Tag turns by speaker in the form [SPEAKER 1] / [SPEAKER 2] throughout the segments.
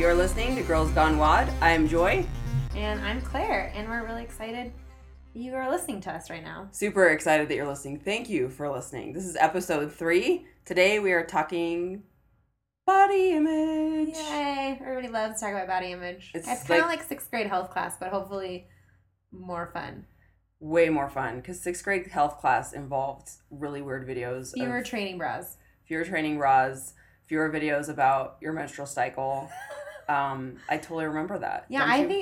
[SPEAKER 1] You're listening to Girls Gone WOD. I'm Joy.
[SPEAKER 2] And I'm Claire, and we're really excited you are listening to us right now.
[SPEAKER 1] Super excited that you're listening. Thank you for listening. This is episode 3. Today we are talking body image.
[SPEAKER 2] Yay! Everybody loves to talk about body image. It's kind of like 6th grade health class, but hopefully more fun.
[SPEAKER 1] Way more fun, because 6th grade health class involved really weird videos.
[SPEAKER 2] Fewer training bras.
[SPEAKER 1] Fewer training bras. Fewer videos about your menstrual cycle. I totally remember that.
[SPEAKER 2] Yeah,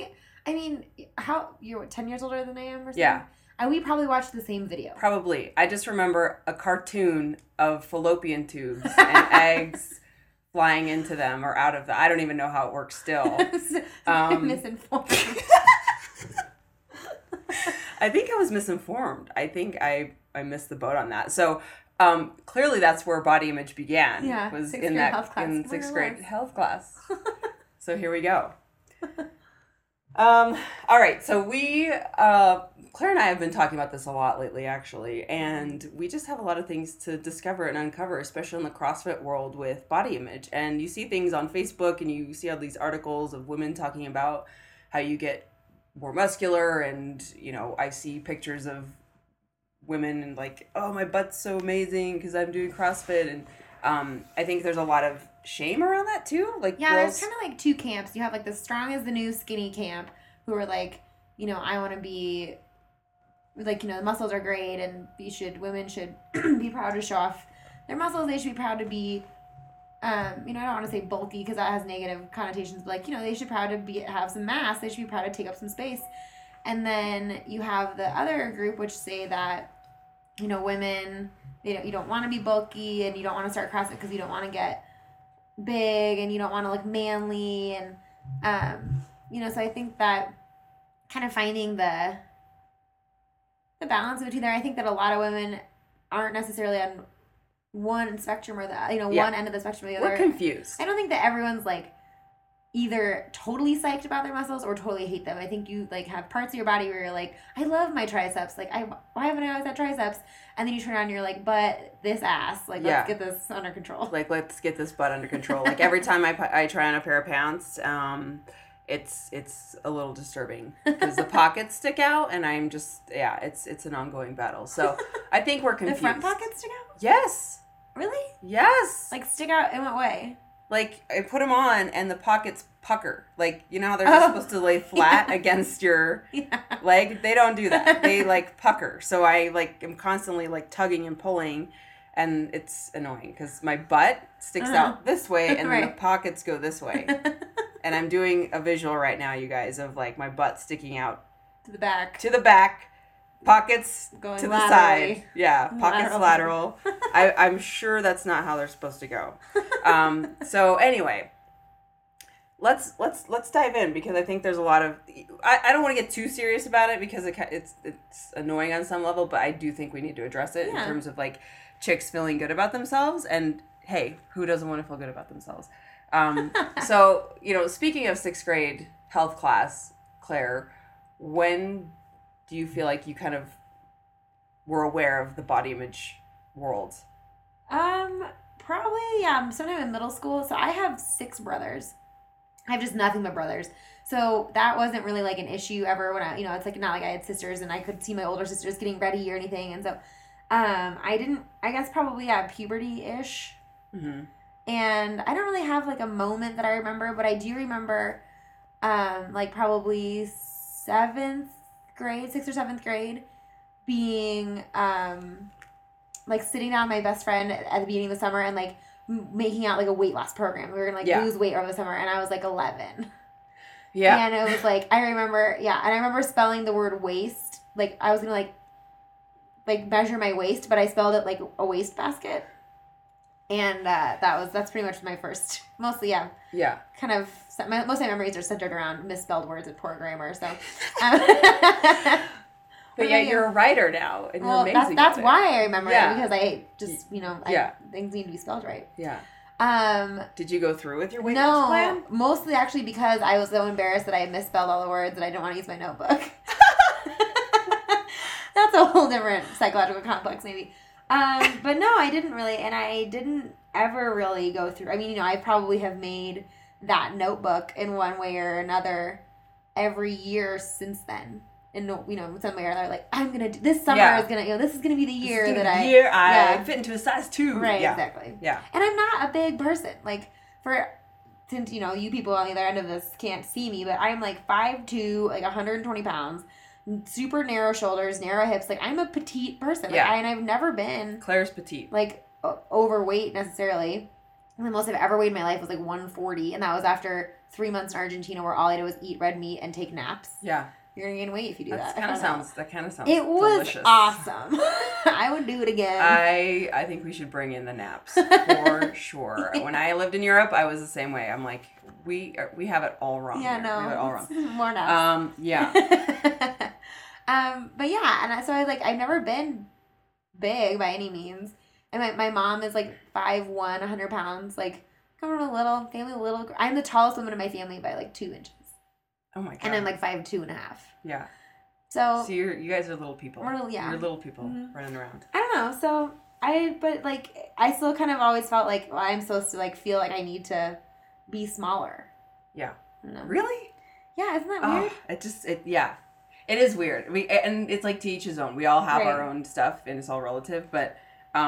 [SPEAKER 2] you're 10 years older than I am or something?
[SPEAKER 1] Yeah.
[SPEAKER 2] And we probably watched the same video.
[SPEAKER 1] Probably. I just remember a cartoon of fallopian tubes and eggs flying into them or out of them. I don't even know how it works still.
[SPEAKER 2] Misinformed.
[SPEAKER 1] I think I was misinformed. I think I missed the boat on that. So clearly that's where body image began.
[SPEAKER 2] Yeah,
[SPEAKER 1] was
[SPEAKER 2] sixth
[SPEAKER 1] in
[SPEAKER 2] grade
[SPEAKER 1] that
[SPEAKER 2] health class.
[SPEAKER 1] in 6th grade health class. So here we go. All right. So we Claire and I have been talking about this a lot lately, actually, and we just have a lot of things to discover and uncover, especially in the CrossFit world with body image. And you see things on Facebook, and you see all these articles of women talking about how you get more muscular, and I see pictures of women and like, oh, my butt's so amazing because I'm doing CrossFit, and I think there's a lot of shame around that too. Like,
[SPEAKER 2] yeah,
[SPEAKER 1] girls...
[SPEAKER 2] there's kind of like two camps. You have like the strong is the new skinny camp, who are like, I want to be like, the muscles are great, and women should be proud to show off their muscles. They should be proud to be, I don't want to say bulky because that has negative connotations, but like, they should be proud to have some mass. They should be proud to take up some space. And then you have the other group which say that, women, you don't want to be bulky, and you don't want to start CrossFit because you don't want to get big, and you don't want to look manly, and so I think that kind of finding the balance between there. I think that a lot of women aren't necessarily on one spectrum or one end of the spectrum or the other.
[SPEAKER 1] We're confused. I
[SPEAKER 2] don't think that everyone's like either totally psyched about their muscles or totally hate them. I think you like have parts of your body where you're like, I love my triceps. Like, why haven't I always had triceps? And then you turn around and you're like, but this ass, like, let's get this under control.
[SPEAKER 1] Like, let's get this butt under control. Like, every time I try on a pair of pants, it's a little disturbing because the pockets stick out, and I'm just, it's an ongoing battle. So I think we're confused.
[SPEAKER 2] The front pockets stick out?
[SPEAKER 1] Yes.
[SPEAKER 2] Really?
[SPEAKER 1] Yes.
[SPEAKER 2] Like, stick out in what way?
[SPEAKER 1] Like, I put them on, and the pockets pucker. Like, how they're supposed to lay flat against your leg? They don't do that. They, like, pucker. So I, like, am constantly, like, tugging and pulling, and it's annoying because my butt sticks out this way, and then the pockets go this way. And I'm doing a visual right now, you guys, of, like, my butt sticking out.
[SPEAKER 2] To the back.
[SPEAKER 1] Pockets
[SPEAKER 2] going
[SPEAKER 1] to
[SPEAKER 2] laterally.
[SPEAKER 1] The side. Yeah, pockets lateral. I'm sure that's not how they're supposed to go. So anyway, let's dive in, because I think there's a lot of... I don't want to get too serious about it because it's annoying on some level, but I do think we need to address it in terms of, like, chicks feeling good about themselves. And, hey, who doesn't want to feel good about themselves? So, speaking of 6th grade health class, Claire, when do you feel like you kind of were aware of the body image world?
[SPEAKER 2] Probably, sometime in middle school. So I have 6 brothers. I have just nothing but brothers. So that wasn't really like an issue ever when it's like not like I had sisters and I could see my older sisters getting ready or anything. And so, I guess probably, puberty-ish. Mm-hmm. And I don't really have like a moment that I remember, but I do remember, like probably 6th or 7th grade, being, like sitting down with my best friend at the beginning of the summer and like making out like a weight loss program. We were gonna like lose weight over the summer, and I was like 11. Yeah. And it was like, I remember spelling the word waist. Like I was gonna like measure my waist, but I spelled it like a waste basket. And that's pretty much my first, mostly, kind of, most of my memories are centered around misspelled words and poor grammar, so.
[SPEAKER 1] But you're a writer now, and you're amazing.
[SPEAKER 2] That's why I remember it, because I just, things need to be spelled right.
[SPEAKER 1] Yeah. Did you go through with your weight loss plan?
[SPEAKER 2] No, mostly actually because I was so embarrassed that I misspelled all the words that I didn't want to use my notebook. That's a whole different psychological complex, maybe. But no, I didn't really, and I didn't ever really go through. I mean, I probably have made that notebook in one way or another every year since then. And, you know, some way or another, like, I'm going to, this summer is going to, you know, this is going to be the year that
[SPEAKER 1] I fit into a size 2.
[SPEAKER 2] Right, exactly.
[SPEAKER 1] Yeah.
[SPEAKER 2] And I'm not a big person. Like, since, you know, you people on the other end of this can't see me, but I'm like 5'2", like 120 pounds, super narrow shoulders, narrow hips. Like, I'm a petite person. Like, and I've never been.
[SPEAKER 1] Claire's petite.
[SPEAKER 2] Like, overweight necessarily. And the most I've ever weighed in my life was like 140. And that was after 3 months in Argentina where all I did was eat red meat and take naps.
[SPEAKER 1] Yeah.
[SPEAKER 2] You're gonna gain weight if you do that.
[SPEAKER 1] That kind of sounds
[SPEAKER 2] It was
[SPEAKER 1] delicious.
[SPEAKER 2] Awesome. I would do it again.
[SPEAKER 1] I think we should bring in the naps for sure. When I lived in Europe, I was the same way. I'm like, we have it all wrong.
[SPEAKER 2] Yeah,
[SPEAKER 1] here.
[SPEAKER 2] no,
[SPEAKER 1] we have it all wrong.
[SPEAKER 2] More naps.
[SPEAKER 1] Yeah.
[SPEAKER 2] But yeah, and so I've never been big by any means. And my mom is like 5'1", 100 pounds. Like, come from a little family, I'm the tallest woman in my family by like 2 inches.
[SPEAKER 1] Oh my god.
[SPEAKER 2] And I'm like 5'2.5".
[SPEAKER 1] Yeah.
[SPEAKER 2] So
[SPEAKER 1] you guys are little people.
[SPEAKER 2] Yeah.
[SPEAKER 1] You're little people running around.
[SPEAKER 2] I don't know. So but like I still kind of always felt like I'm supposed to like feel like I need to be smaller.
[SPEAKER 1] Yeah.
[SPEAKER 2] I don't know.
[SPEAKER 1] Really?
[SPEAKER 2] Yeah, isn't that weird?
[SPEAKER 1] It is weird. And it's like to each his own. We all have our own stuff and it's all relative, but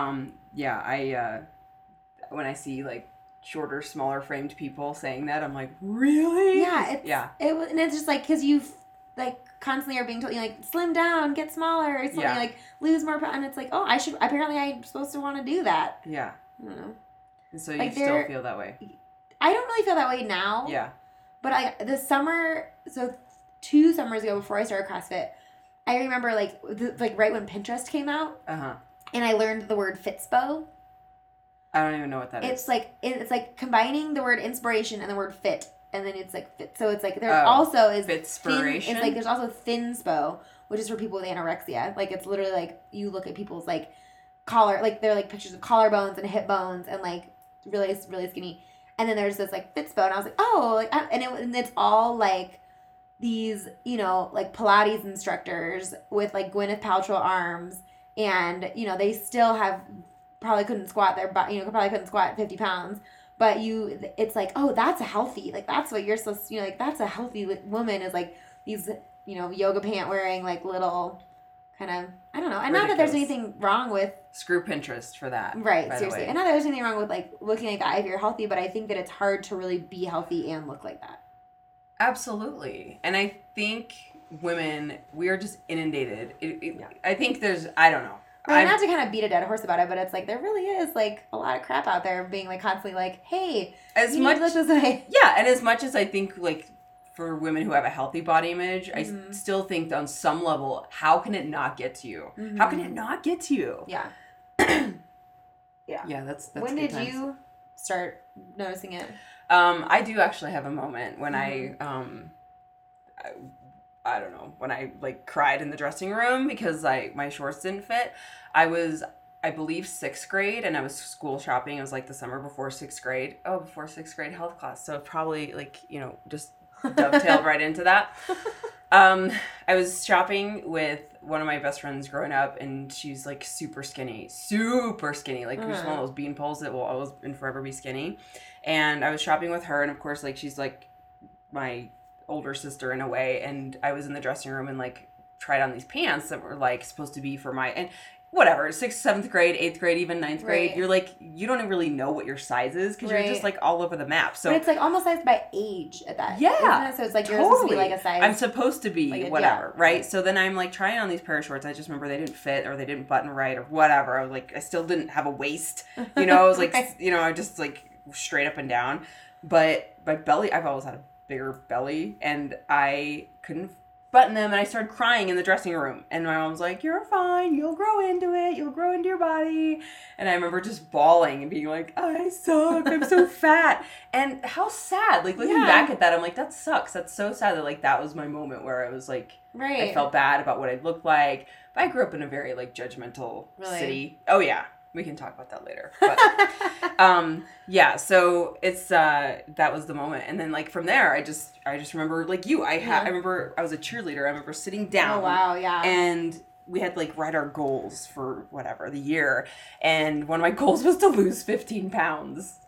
[SPEAKER 1] I when I see like shorter, smaller framed people saying that, I'm like, really?
[SPEAKER 2] Yeah, and it's just like because you like constantly are being told, you know, like slim down, get smaller, or something, like lose more pounds. And it's like, oh, I'm supposed to want to do that.
[SPEAKER 1] Yeah.
[SPEAKER 2] I don't know.
[SPEAKER 1] And so you still feel that way?
[SPEAKER 2] I don't really feel that way now.
[SPEAKER 1] Yeah.
[SPEAKER 2] But this summer, so 2 summers ago before I started CrossFit, I remember like right when Pinterest came out. And I learned the word Fitspo.
[SPEAKER 1] I don't even know what that is.
[SPEAKER 2] It's like combining the word inspiration and the word fit, and then it's like fit. So it's like there also is
[SPEAKER 1] Fitspiration.
[SPEAKER 2] It's like there's also Thinspo, which is for people with anorexia. Like it's literally like you look at people's like they're like pictures of collarbones and hip bones and like really really skinny. And then there's this like Fitspo, and I was like, oh, like and it's all like these, you know, like Pilates instructors with like Gwyneth Paltrow arms. And, you know, they still probably couldn't squat 50 pounds. But it's like, oh, that's a healthy, like, that's what you're supposed to, you know, like, that's a healthy woman is like these, you know, yoga pant wearing, like, little kind of, I don't know. And not that there's anything wrong with.
[SPEAKER 1] Screw Pinterest for that.
[SPEAKER 2] Right, seriously. And not that there's anything wrong with, like, looking like that if you're healthy, but I think that it's hard to really be healthy and look like that.
[SPEAKER 1] Absolutely. And I think women, we are just inundated. I think I don't know.
[SPEAKER 2] Not to kind of beat a dead horse about it, but it's like there really is like a lot of crap out there being like constantly like, hey, you need to look this way.
[SPEAKER 1] Yeah, and as much as I think like for women who have a healthy body image, I still think on some level, how can it not get to you? How can it not get to you?
[SPEAKER 2] Yeah.
[SPEAKER 1] Yeah, that's
[SPEAKER 2] when did you start noticing it?
[SPEAKER 1] I do actually have a moment when I don't know, when I like cried in the dressing room because my shorts didn't fit. I was, I believe, 6th grade, and I was school shopping. It was like the summer before 6th grade. Oh, before 6th grade health class. So probably like, you know, just dovetailed right into that. I was shopping with one of my best friends growing up, and she's like super skinny. Like she's one of those bean poles that will always and forever be skinny. And I was shopping with her, and of course, like she's like my older sister in a way, and I was in the dressing room and like tried on these pants that were like supposed to be for and whatever, 6th, 7th grade, 8th grade, even 9th grade, you're like, you don't really know what your size is because you're just like all over the map. So
[SPEAKER 2] but it's like almost sized by age at that.
[SPEAKER 1] Yeah.
[SPEAKER 2] So it's like you're supposed to be like a size.
[SPEAKER 1] I'm supposed to be like whatever, right? So then I'm like trying on these pair of shorts. I just remember they didn't fit or they didn't button right or whatever. I was like, I still didn't have a waist, you know, I was like, you know, I just like straight up and down. But my belly, I've always had a bigger belly, and I couldn't button them, and I started crying in the dressing room, and my mom was like, you're fine, you'll grow into it, you'll grow into your body. And I remember just bawling and being like, I suck, I'm so fat. And how sad, like looking back at that, I'm like, that sucks, that's so sad that like that was my moment where I was like, I felt bad about what I looked like. But I grew up in a very like judgmental city. Oh yeah, we can talk about that later. But yeah, so it's that was the moment. And then like from there I just remember like I remember I was a cheerleader. I remember sitting down.
[SPEAKER 2] Oh wow, yeah.
[SPEAKER 1] And we had to like write our goals for whatever the year, and one of my goals was to lose 15 pounds.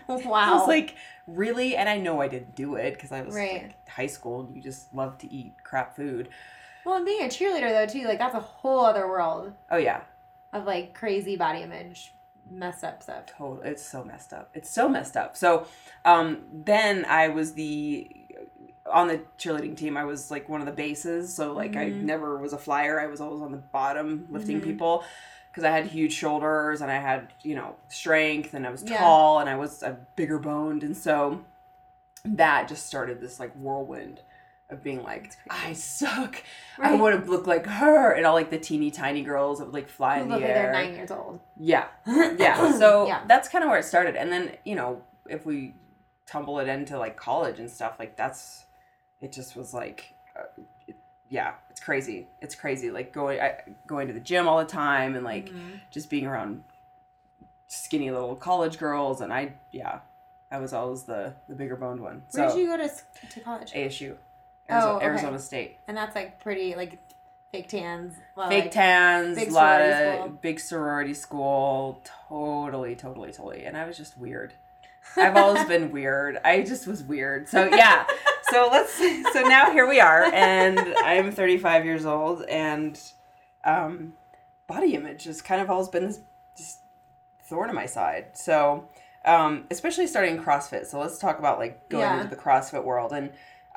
[SPEAKER 2] Wow.
[SPEAKER 1] I was like, really? And I know I didn't do it because I was
[SPEAKER 2] Right.
[SPEAKER 1] like high school and you just love to eat crap food.
[SPEAKER 2] Well, and being a cheerleader, though, too, like, that's a whole other world
[SPEAKER 1] Oh, yeah.
[SPEAKER 2] of, like, crazy body image, messed up stuff.
[SPEAKER 1] Totally. It's so messed up. It's so messed up. So then I was on the cheerleading team, I was like one of the bases. So like I never was a flyer. I was always on the bottom lifting people because I had huge shoulders and I had, strength and I was tall and I was bigger boned. And so that just started this like whirlwind of being like, I suck. Right. I would have looked like her. And all like the teeny tiny girls that would like fly in the air.
[SPEAKER 2] Like they're 9 years old.
[SPEAKER 1] Yeah. Yeah. So that's kind of where it started. And then, if we tumble it into like college and stuff, like it just was like, it's crazy. It's crazy. Like going to the gym all the time and like just being around skinny little college girls. And I was always the bigger boned one.
[SPEAKER 2] Where did you go to college?
[SPEAKER 1] ASU.
[SPEAKER 2] Arizona
[SPEAKER 1] State.
[SPEAKER 2] And that's like pretty like fake tans.
[SPEAKER 1] Fake tans, a lot of big sorority school. Totally. And I was just weird. I've always been weird. I just was weird. So yeah. So now here we are, and I'm 35 years old, and body image has kind of always been this just thorn in my side. So especially starting CrossFit. So let's talk about like going into the CrossFit world. And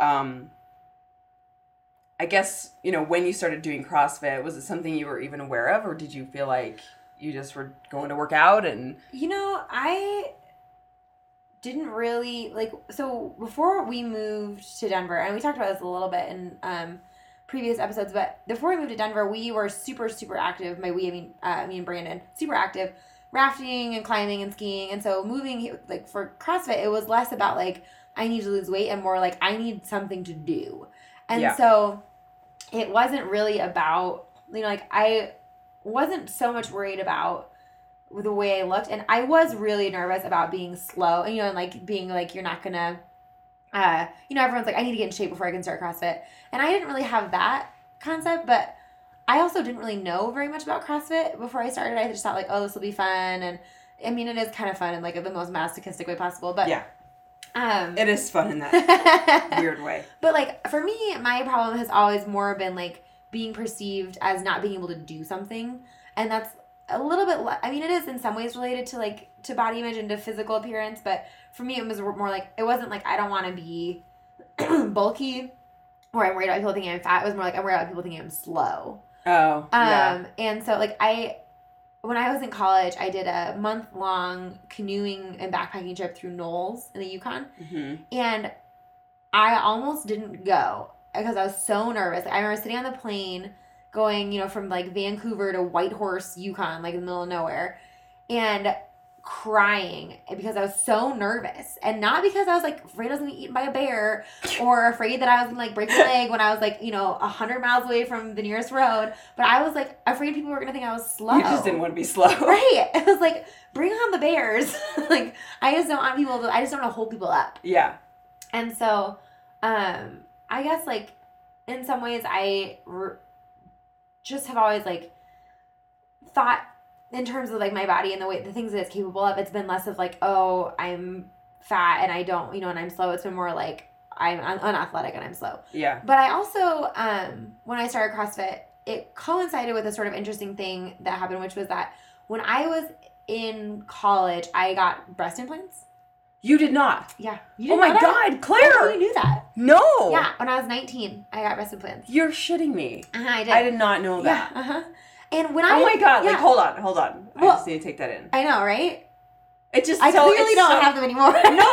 [SPEAKER 1] I guess, when you started doing CrossFit, was it something you were even aware of, or did you feel like you just were going to work out? And
[SPEAKER 2] I didn't really so before we moved to Denver, and we talked about this a little bit in previous episodes, but before we moved to Denver, we were super, super active. By we, I mean me and Brandon, super active, rafting and climbing and skiing. And so moving like for CrossFit, it was less about like I need to lose weight and more like I need something to do. And so it wasn't really about, I wasn't so much worried about the way I looked. And I was really nervous about being slow and, and like being like, you're not going to, everyone's like, I need to get in shape before I can start CrossFit. And I didn't really have that concept, but I also didn't really know very much about CrossFit before I started. I just thought like, oh, this will be fun. And I mean, it is kind of fun in like the most masochistic way possible, but
[SPEAKER 1] it is fun in that weird way.
[SPEAKER 2] But like for me, my problem has always more been like being perceived as not being able to do something, and that's a little bit. I mean, it is in some ways related to body image and to physical appearance, but for me, it was more like it wasn't like I don't want to be bulky, or I'm worried about people thinking I'm fat. It was more like I'm worried about people thinking I'm slow.
[SPEAKER 1] Oh,
[SPEAKER 2] and so like when I was in college, I did a month-long canoeing and backpacking trip through Knowles in the Yukon.
[SPEAKER 1] Mm-hmm.
[SPEAKER 2] And I almost didn't go because I was so nervous. I remember sitting on the plane going, from like Vancouver to Whitehorse, Yukon, like in the middle of nowhere, and crying because I was so nervous. And not because I was like afraid I was going to be eaten by a bear or afraid that I was going to like break my leg when I was like, 100 miles away from the nearest road, but I was like afraid people were going to think I was slow.
[SPEAKER 1] You just didn't want to be slow.
[SPEAKER 2] Right. It was like, bring on the bears. Like, I just don't want I just don't want to hold people up.
[SPEAKER 1] Yeah.
[SPEAKER 2] And so, I guess like in some ways I just have always like thought in terms of like my body and the things that it's capable of, it's been less of like, oh, I'm fat and I don't, and I'm slow. It's been more like I'm unathletic and I'm slow.
[SPEAKER 1] Yeah.
[SPEAKER 2] But I also, when I started CrossFit, it coincided with a sort of interesting thing that happened, which was that when I was in college, I got breast implants.
[SPEAKER 1] You did not?
[SPEAKER 2] Yeah.
[SPEAKER 1] Oh my God, Claire!
[SPEAKER 2] Oh, you knew that.
[SPEAKER 1] No!
[SPEAKER 2] Yeah, when I was 19, I got breast implants.
[SPEAKER 1] You're shitting me.
[SPEAKER 2] I did.
[SPEAKER 1] I did not know that.
[SPEAKER 2] Yeah, And when
[SPEAKER 1] Oh my God, like hold on. I just need to take that in.
[SPEAKER 2] I know, right?
[SPEAKER 1] It just
[SPEAKER 2] I clearly don't have them anymore.
[SPEAKER 1] No,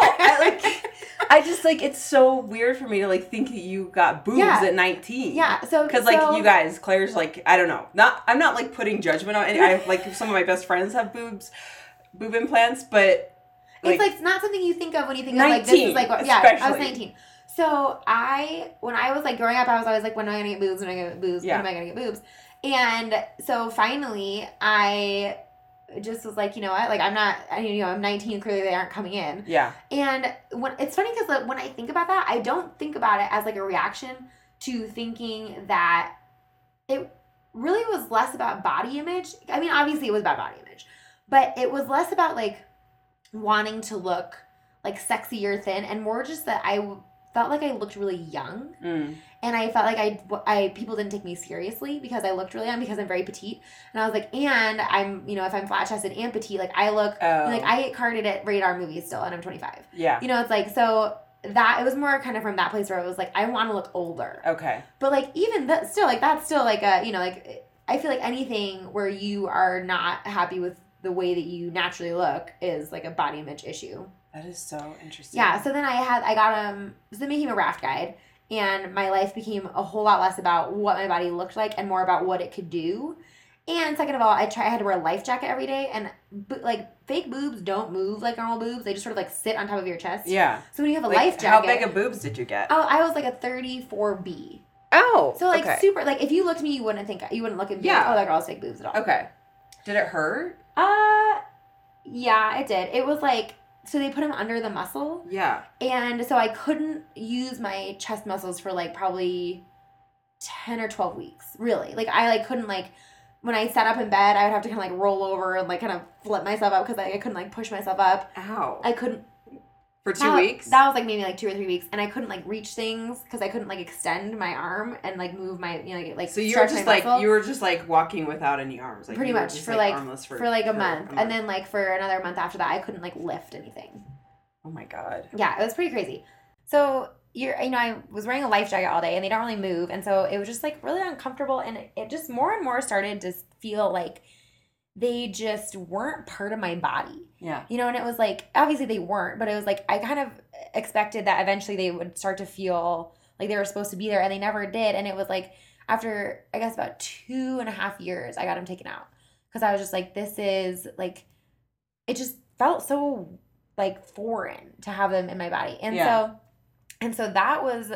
[SPEAKER 1] I just like it's so weird for me to like think that you got boobs at 19.
[SPEAKER 2] Yeah, so
[SPEAKER 1] because like you guys, Claire's like I don't know, I'm not like putting judgment on any. I have like some of my best friends have boob implants, but
[SPEAKER 2] it's like not something you think of when you think
[SPEAKER 1] 19,
[SPEAKER 2] of like this is like
[SPEAKER 1] especially.
[SPEAKER 2] I was 19. So when I was like growing up, I was always like, when am I gonna get boobs? When am I gonna get boobs?
[SPEAKER 1] Yeah.
[SPEAKER 2] When am I gonna get boobs? And so finally, I just was like, you know what? Like I'm 19. Clearly, they aren't coming in.
[SPEAKER 1] Yeah.
[SPEAKER 2] And it's funny because when I think about that, I don't think about it as like a reaction to thinking that it really was less about body image. I mean, obviously, it was about body image, but it was less about like wanting to look like sexy or thin, and more just that felt like I looked really young. And I felt like I people didn't take me seriously because I looked really young because I'm very petite. And I was like, and I'm, if I'm flat chested and petite, like I look, like I get carded at rated R movies still, and I'm 25.
[SPEAKER 1] Yeah.
[SPEAKER 2] It's like, so that, it was more kind of from that place where it was like, I want to look older.
[SPEAKER 1] Okay.
[SPEAKER 2] But like, even that still, like, that's still like a, like, I feel like anything where you are not happy with the way that you naturally look is like a body image issue.
[SPEAKER 1] That is so interesting.
[SPEAKER 2] Yeah. So then I got so they became a raft guide, and my life became a whole lot less about what my body looked like and more about what it could do. And second of all, I had to wear a life jacket every day, and like fake boobs don't move like normal boobs. They just sort of like sit on top of your chest.
[SPEAKER 1] Yeah.
[SPEAKER 2] So when you have a life jacket,
[SPEAKER 1] how big of boobs did you get?
[SPEAKER 2] Oh, I was like a 34B.
[SPEAKER 1] Oh.
[SPEAKER 2] So like
[SPEAKER 1] okay.
[SPEAKER 2] super, like if you looked at me, you wouldn't look at me like, oh, that girl has fake boobs at all.
[SPEAKER 1] Okay. Did it hurt?
[SPEAKER 2] Yeah, it did. It was like, so they put them under the muscle.
[SPEAKER 1] Yeah.
[SPEAKER 2] And so I couldn't use my chest muscles for like probably 10 or 12 weeks. Really. Like I like couldn't like, when I sat up in bed, I would have to kind of like roll over and like kind of flip myself up because I couldn't like push myself up.
[SPEAKER 1] Ow.
[SPEAKER 2] I couldn't.
[SPEAKER 1] For 2 weeks?
[SPEAKER 2] That was like maybe like 2 or 3 weeks, and I couldn't like reach things because I couldn't like extend my arm and like move my, like
[SPEAKER 1] so you were just like muscle. You were just like walking without any arms, like
[SPEAKER 2] pretty much
[SPEAKER 1] just,
[SPEAKER 2] for like a month, and then like for another month after that, I couldn't like lift anything.
[SPEAKER 1] Oh my god.
[SPEAKER 2] Yeah, it was pretty crazy. So I was wearing a life jacket all day, and they don't really move, and so it was just like really uncomfortable, and it just more and more started to feel like they just weren't part of my body.
[SPEAKER 1] Yeah.
[SPEAKER 2] And it was like, obviously they weren't, but it was like, I kind of expected that eventually they would start to feel like they were supposed to be there, and they never did. And it was like, after, I guess, about 2.5 years, I got them taken out. Because I was just like, this is, like, it just felt so, like, foreign to have them in my body. And so that was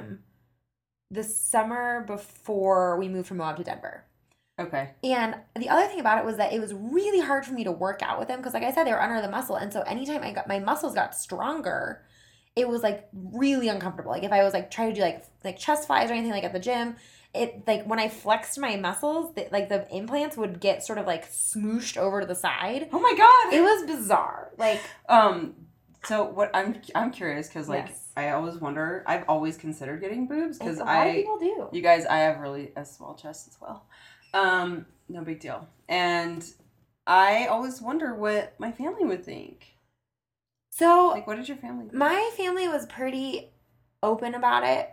[SPEAKER 2] the summer before we moved from Moab to Denver.
[SPEAKER 1] Okay.
[SPEAKER 2] And the other thing about it was that it was really hard for me to work out with them because, like I said, they were under the muscle. And so anytime my muscles got stronger, it was like really uncomfortable. Like if I was like trying to do like chest flies or anything like at the gym, it like when I flexed my muscles, the implants would get sort of like smooshed over to the side.
[SPEAKER 1] Oh my god!
[SPEAKER 2] It was bizarre. Like
[SPEAKER 1] So what I'm curious because like yes. I always wonder. I've always considered getting boobs because
[SPEAKER 2] a lot of people do.
[SPEAKER 1] You guys, I have really a small chest as well. No big deal. And I always wonder what my family would think.
[SPEAKER 2] So,
[SPEAKER 1] like, what did your family think?
[SPEAKER 2] My family was pretty open about it.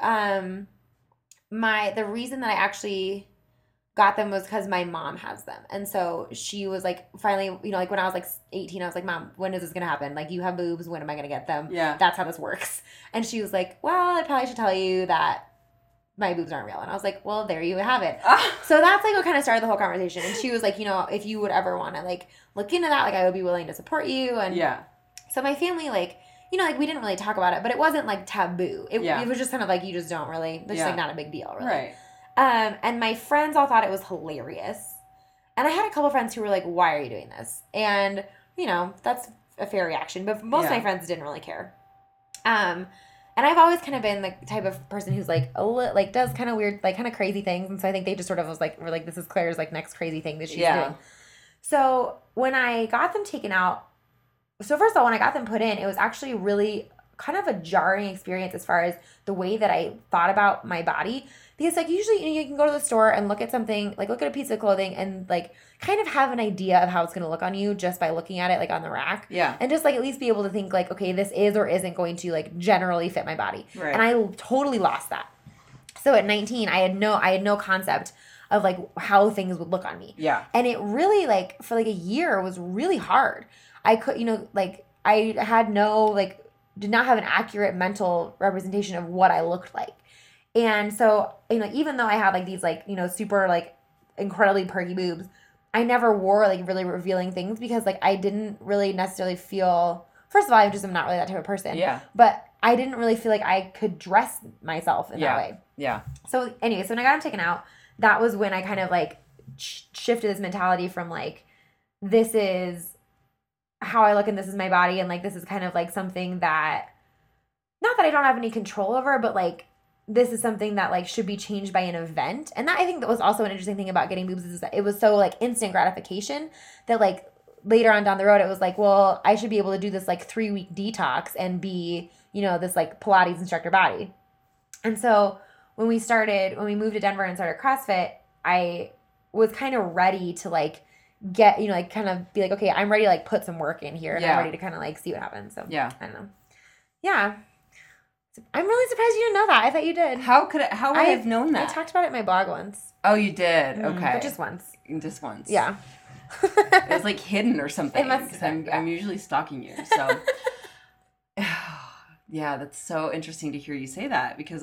[SPEAKER 2] The reason that I actually got them was because my mom has them. And so she was like, finally, like when I was like 18, I was like, Mom, when is this going to happen? Like, you have boobs. When am I going to get them?
[SPEAKER 1] Yeah.
[SPEAKER 2] That's how this works. And she was like, well, I probably should tell you that my boobs aren't real. And I was like, well, there you have it. So that's like what kind of started the whole conversation. And she was like, if you would ever want to like look into that, like I would be willing to support you. And
[SPEAKER 1] yeah.
[SPEAKER 2] So my family, like, like we didn't really talk about it, but it wasn't like taboo. It was just kind of like, you just don't really, it's just like not a big deal, really.
[SPEAKER 1] Right.
[SPEAKER 2] And my friends all thought it was hilarious. And I had a couple friends who were like, why are you doing this? And, that's a fair reaction. But most of my friends didn't really care. And I've always kind of been the type of person who's like, does kind of weird, like kind of crazy things. And so I think they just sort of were like, this is Claire's like next crazy thing that she's doing. So when I got them taken out, so first of all, when I got them put in, it was actually really kind of a jarring experience as far as the way that I thought about my body. Because like usually you can go to the store and look at something, like look at a piece of clothing and like kind of have an idea of how it's going to look on you just by looking at it like on the rack.
[SPEAKER 1] Yeah.
[SPEAKER 2] And just like at least be able to think like, okay, this is or isn't going to like generally fit my body.
[SPEAKER 1] Right.
[SPEAKER 2] And I totally lost that. So at 19, I had no concept of like how things would look on me.
[SPEAKER 1] Yeah.
[SPEAKER 2] And it really like for like a year was really hard. I could, like I had did not have an accurate mental representation of what I looked like. And so, even though I had like these like, super like incredibly perky boobs, I never wore like really revealing things because like I didn't really necessarily feel, first of all, I just am not really that type of person.
[SPEAKER 1] Yeah.
[SPEAKER 2] But I didn't really feel like I could dress myself in that way.
[SPEAKER 1] Yeah.
[SPEAKER 2] So anyway, so when I got them taken out, that was when I kind of like shifted this mentality from like, this is how I look and this is my body. And like, this is kind of like something that, not that I don't have any control over, but like, this is something that like should be changed by an event. And that I think that was also an interesting thing about getting boobs is that it was so like instant gratification that like later on down the road, it was like, well, I should be able to do this like 3-week detox and be, you know, this like Pilates instructor body. And so when we moved to Denver and started CrossFit, I was kind of ready to like get, you know, like kind of be like, okay, I'm ready to like put some work in here and I'm ready to kind of like see what happens. So
[SPEAKER 1] yeah,
[SPEAKER 2] I don't know. Yeah. I'm really surprised you didn't know that. I thought you did.
[SPEAKER 1] How would I have known that?
[SPEAKER 2] I talked about it in my blog once.
[SPEAKER 1] Oh, you did? Okay.
[SPEAKER 2] But just once.
[SPEAKER 1] Just once.
[SPEAKER 2] Yeah.
[SPEAKER 1] It was like hidden or something.
[SPEAKER 2] It must have been,
[SPEAKER 1] I'm usually stalking you. So, yeah, that's so interesting to hear you say that because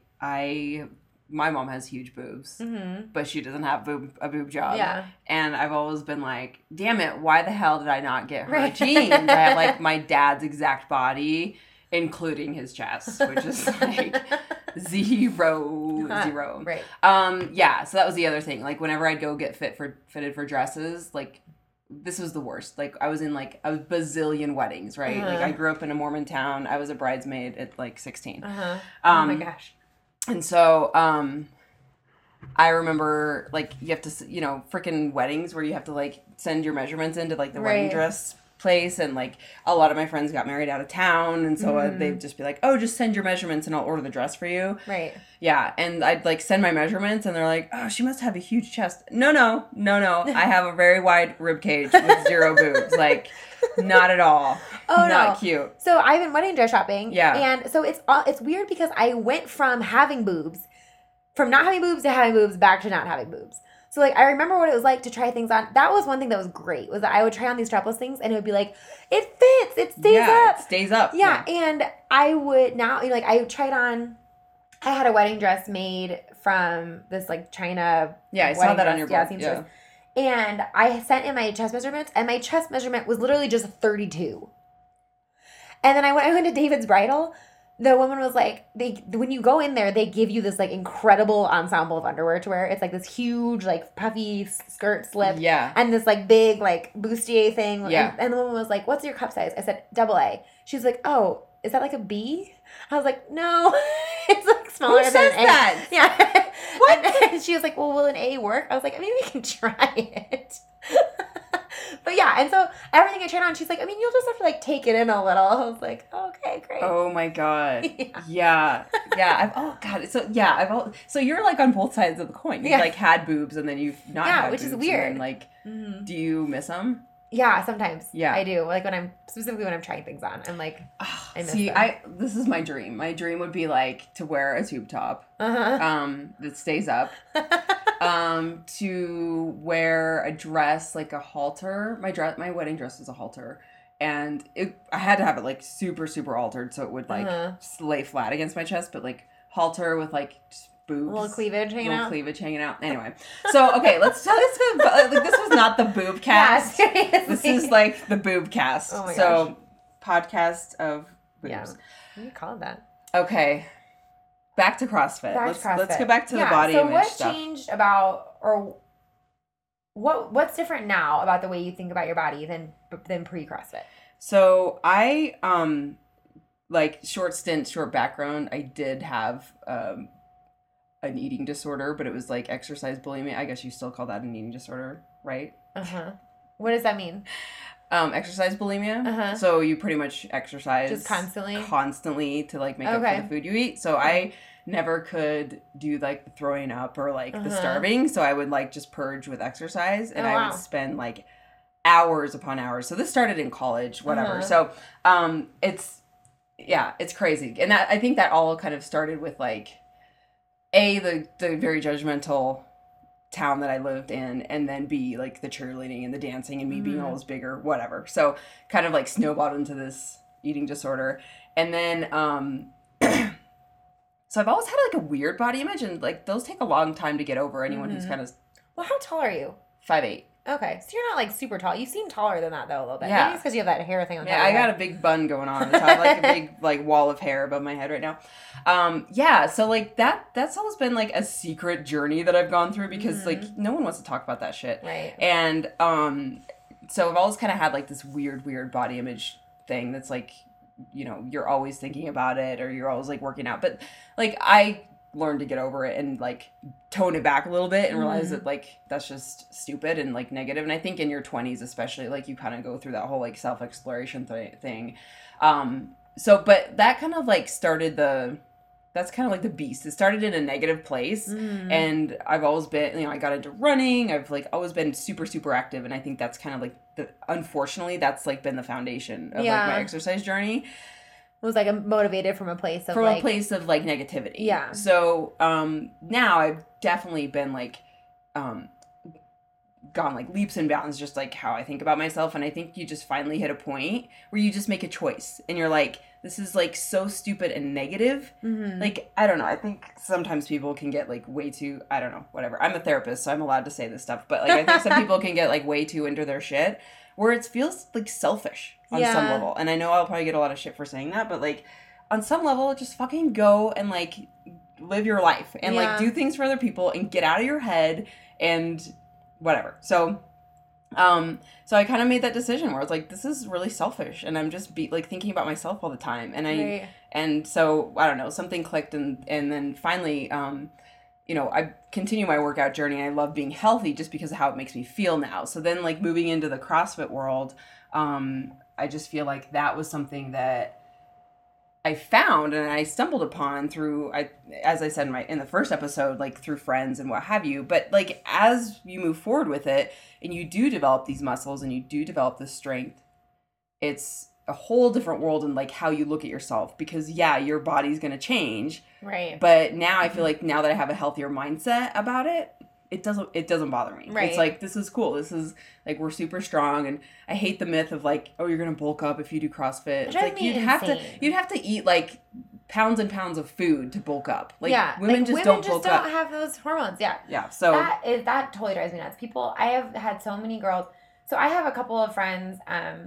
[SPEAKER 1] my mom has huge boobs, but she doesn't have a boob job.
[SPEAKER 2] Yeah.
[SPEAKER 1] And I've always been like, damn it, why the hell did I not get her genes? I have like my dad's exact body, including his chest, which is like zero.
[SPEAKER 2] Right.
[SPEAKER 1] Yeah, so that was the other thing. Like whenever I'd go get fitted for dresses, like this was the worst. Like I was in like a bazillion weddings, right? Like I grew up in a Mormon town. I was a bridesmaid at like 16.
[SPEAKER 2] Oh my gosh.
[SPEAKER 1] And so I remember like you have to, you know, freaking weddings where you have to like send your measurements into like the wedding dress place, and like a lot of my friends got married out of town, and so they'd just be like, oh, just send your measurements and I'll order the dress for you.
[SPEAKER 2] Right.
[SPEAKER 1] Yeah. And I'd like send my measurements and they're like, oh, she must have a huge chest. No. I have a very wide rib cage with 0 boobs. Like not at all.
[SPEAKER 2] Oh,
[SPEAKER 1] not cute.
[SPEAKER 2] So I've been wedding dress shopping.
[SPEAKER 1] Yeah.
[SPEAKER 2] And so it's weird because I went from not having boobs to having boobs back to not having boobs. So, like, I remember what it was like to try things on. That was one thing that was great, was that I would try on these strapless things, and it would be like, it fits, it stays up.
[SPEAKER 1] It stays up.
[SPEAKER 2] Yeah, and I would now, you know, like, I tried on, I had a wedding dress made from this, like, China.
[SPEAKER 1] Yeah, I saw that on your blog.
[SPEAKER 2] Yeah. And I sent in my chest measurements, and my chest measurement was literally just 32. And then I went to David's Bridal. The woman was like, when you go in there, they give you this like incredible ensemble of underwear to wear. It's like this huge, like puffy skirt slip.
[SPEAKER 1] Yeah.
[SPEAKER 2] And this like big, like bustier thing.
[SPEAKER 1] Yeah.
[SPEAKER 2] And the woman was like, what's your cup size? I said, AA. She was like, oh, is that like a B? I was like, no, it's like smaller
[SPEAKER 1] Who
[SPEAKER 2] than
[SPEAKER 1] says
[SPEAKER 2] an A.
[SPEAKER 1] that?
[SPEAKER 2] Yeah.
[SPEAKER 1] What?
[SPEAKER 2] And she was like, well, will an A work? I was like, I mean, we can try it. But yeah, and so everything I tried on, she's like, I mean, you'll just have to like take it in a little. I was like, okay, great.
[SPEAKER 1] Oh my god. Yeah. So you're like on both sides of the coin. You've like had boobs and then you've not had
[SPEAKER 2] which
[SPEAKER 1] boobs.
[SPEAKER 2] is weird.
[SPEAKER 1] And then, like, do you miss them?
[SPEAKER 2] Yeah, sometimes.
[SPEAKER 1] Yeah,
[SPEAKER 2] I do. Like when I'm trying things on, I'm like, I miss them.
[SPEAKER 1] This is my dream. My dream would be like to wear a tube top, that stays up, to wear a dress like a halter. My wedding dress was a halter, and I had to have it like super super altered so it would like lay flat against my chest, but like halter with like boobs.
[SPEAKER 2] A little cleavage hanging out.
[SPEAKER 1] Anyway, so okay, let's tell this. Like, this was not the boob cast.
[SPEAKER 2] Yeah, seriously.
[SPEAKER 1] This is like the boob cast.
[SPEAKER 2] Oh my
[SPEAKER 1] gosh. Podcast of boobs.
[SPEAKER 2] Yeah, what do you call it?
[SPEAKER 1] Okay, back to CrossFit. Let's go back to the body
[SPEAKER 2] so
[SPEAKER 1] image
[SPEAKER 2] what
[SPEAKER 1] stuff.
[SPEAKER 2] Changed about, or what's different now about the way you think about your body than pre-CrossFit?
[SPEAKER 1] So I like short background. I did have an eating disorder, but it was like exercise bulimia. I guess you still call that an eating disorder, right?
[SPEAKER 2] What does that mean?
[SPEAKER 1] Exercise bulimia. So you pretty much exercise
[SPEAKER 2] just
[SPEAKER 1] constantly to like make up for the food you eat. So I never could do like the throwing up or like the starving. So I would like just purge with exercise, and I would spend like hours upon hours. So this started in college, whatever. So it's crazy, and that I think that all kind of started with like the very judgmental town that I lived in, and then B, like the cheerleading and the dancing and me being always bigger, whatever. So kind of like snowballed into this eating disorder. And then so I've always had like a weird body image, and like those take a long time to get over. Anyone who's kind of
[SPEAKER 2] Well, how tall are you?
[SPEAKER 1] 5'8".
[SPEAKER 2] Okay, so you're not like super tall. You seem taller than that though a little bit.
[SPEAKER 1] Yeah.
[SPEAKER 2] Maybe it's because you have that hair thing on top.
[SPEAKER 1] Yeah, I got a big bun going on. So I have like a big like wall of hair above my head right now. So like that's always been like a secret journey that I've gone through, because like no one wants to talk about that shit.
[SPEAKER 2] Right.
[SPEAKER 1] And so I've always kind of had like this weird body image thing that's like, you know, you're always thinking about it, or you're always like working out. But like I learned to get over it and like tone it back a little bit and realize that like that's just stupid and like negative. And I think in your 20s especially, like you kind of go through that whole like self-exploration thing. So but that kind of like started that's kind of like the beast. It started in a negative place, and I've always been, I got into running. I've like always been super, super active, and I think that's kind of like unfortunately, that's like been the foundation of like my exercise journey.
[SPEAKER 2] It was like motivated from a place of
[SPEAKER 1] negativity.
[SPEAKER 2] Yeah.
[SPEAKER 1] So now I've definitely been like gone like leaps and bounds, just like how I think about myself. And I think you just finally hit a point where you just make a choice and you're like, this is like so stupid and negative. Like, I don't know. I think sometimes people can get like way too, I don't know, whatever. I'm a therapist, so I'm allowed to say this stuff. But like, I think some people can get like way too into their shit where it feels like selfish on some level. And I know I'll probably get a lot of shit for saying that, but like on some level, just fucking go and like live your life and like do things for other people and get out of your head and whatever. So I kind of made that decision where I was like, this is really selfish and I'm just thinking about myself all the time. And and so I don't know, something clicked and then finally, I continue my workout journey. I love being healthy just because of how it makes me feel now. So then like moving into the CrossFit world, I just feel like that was something that I found and I stumbled upon through, as I said in the first episode, like through friends and what have you. But like as you move forward with it and you do develop these muscles and you do develop this strength, it's a whole different world in like how you look at yourself, because your body's going to change.
[SPEAKER 2] Right.
[SPEAKER 1] But now I feel like now that I have a healthier mindset about it, it doesn't bother me.
[SPEAKER 2] Right.
[SPEAKER 1] It's like, this is cool. This is like, we're super strong. And I hate the myth of like, oh, you're going to bulk up if you do CrossFit. It's like you'd have to eat like pounds and pounds of food to bulk up. Like women just don't
[SPEAKER 2] have those hormones. Yeah.
[SPEAKER 1] Yeah. So
[SPEAKER 2] that totally drives me nuts. I have had so many girls. So I have a couple of friends,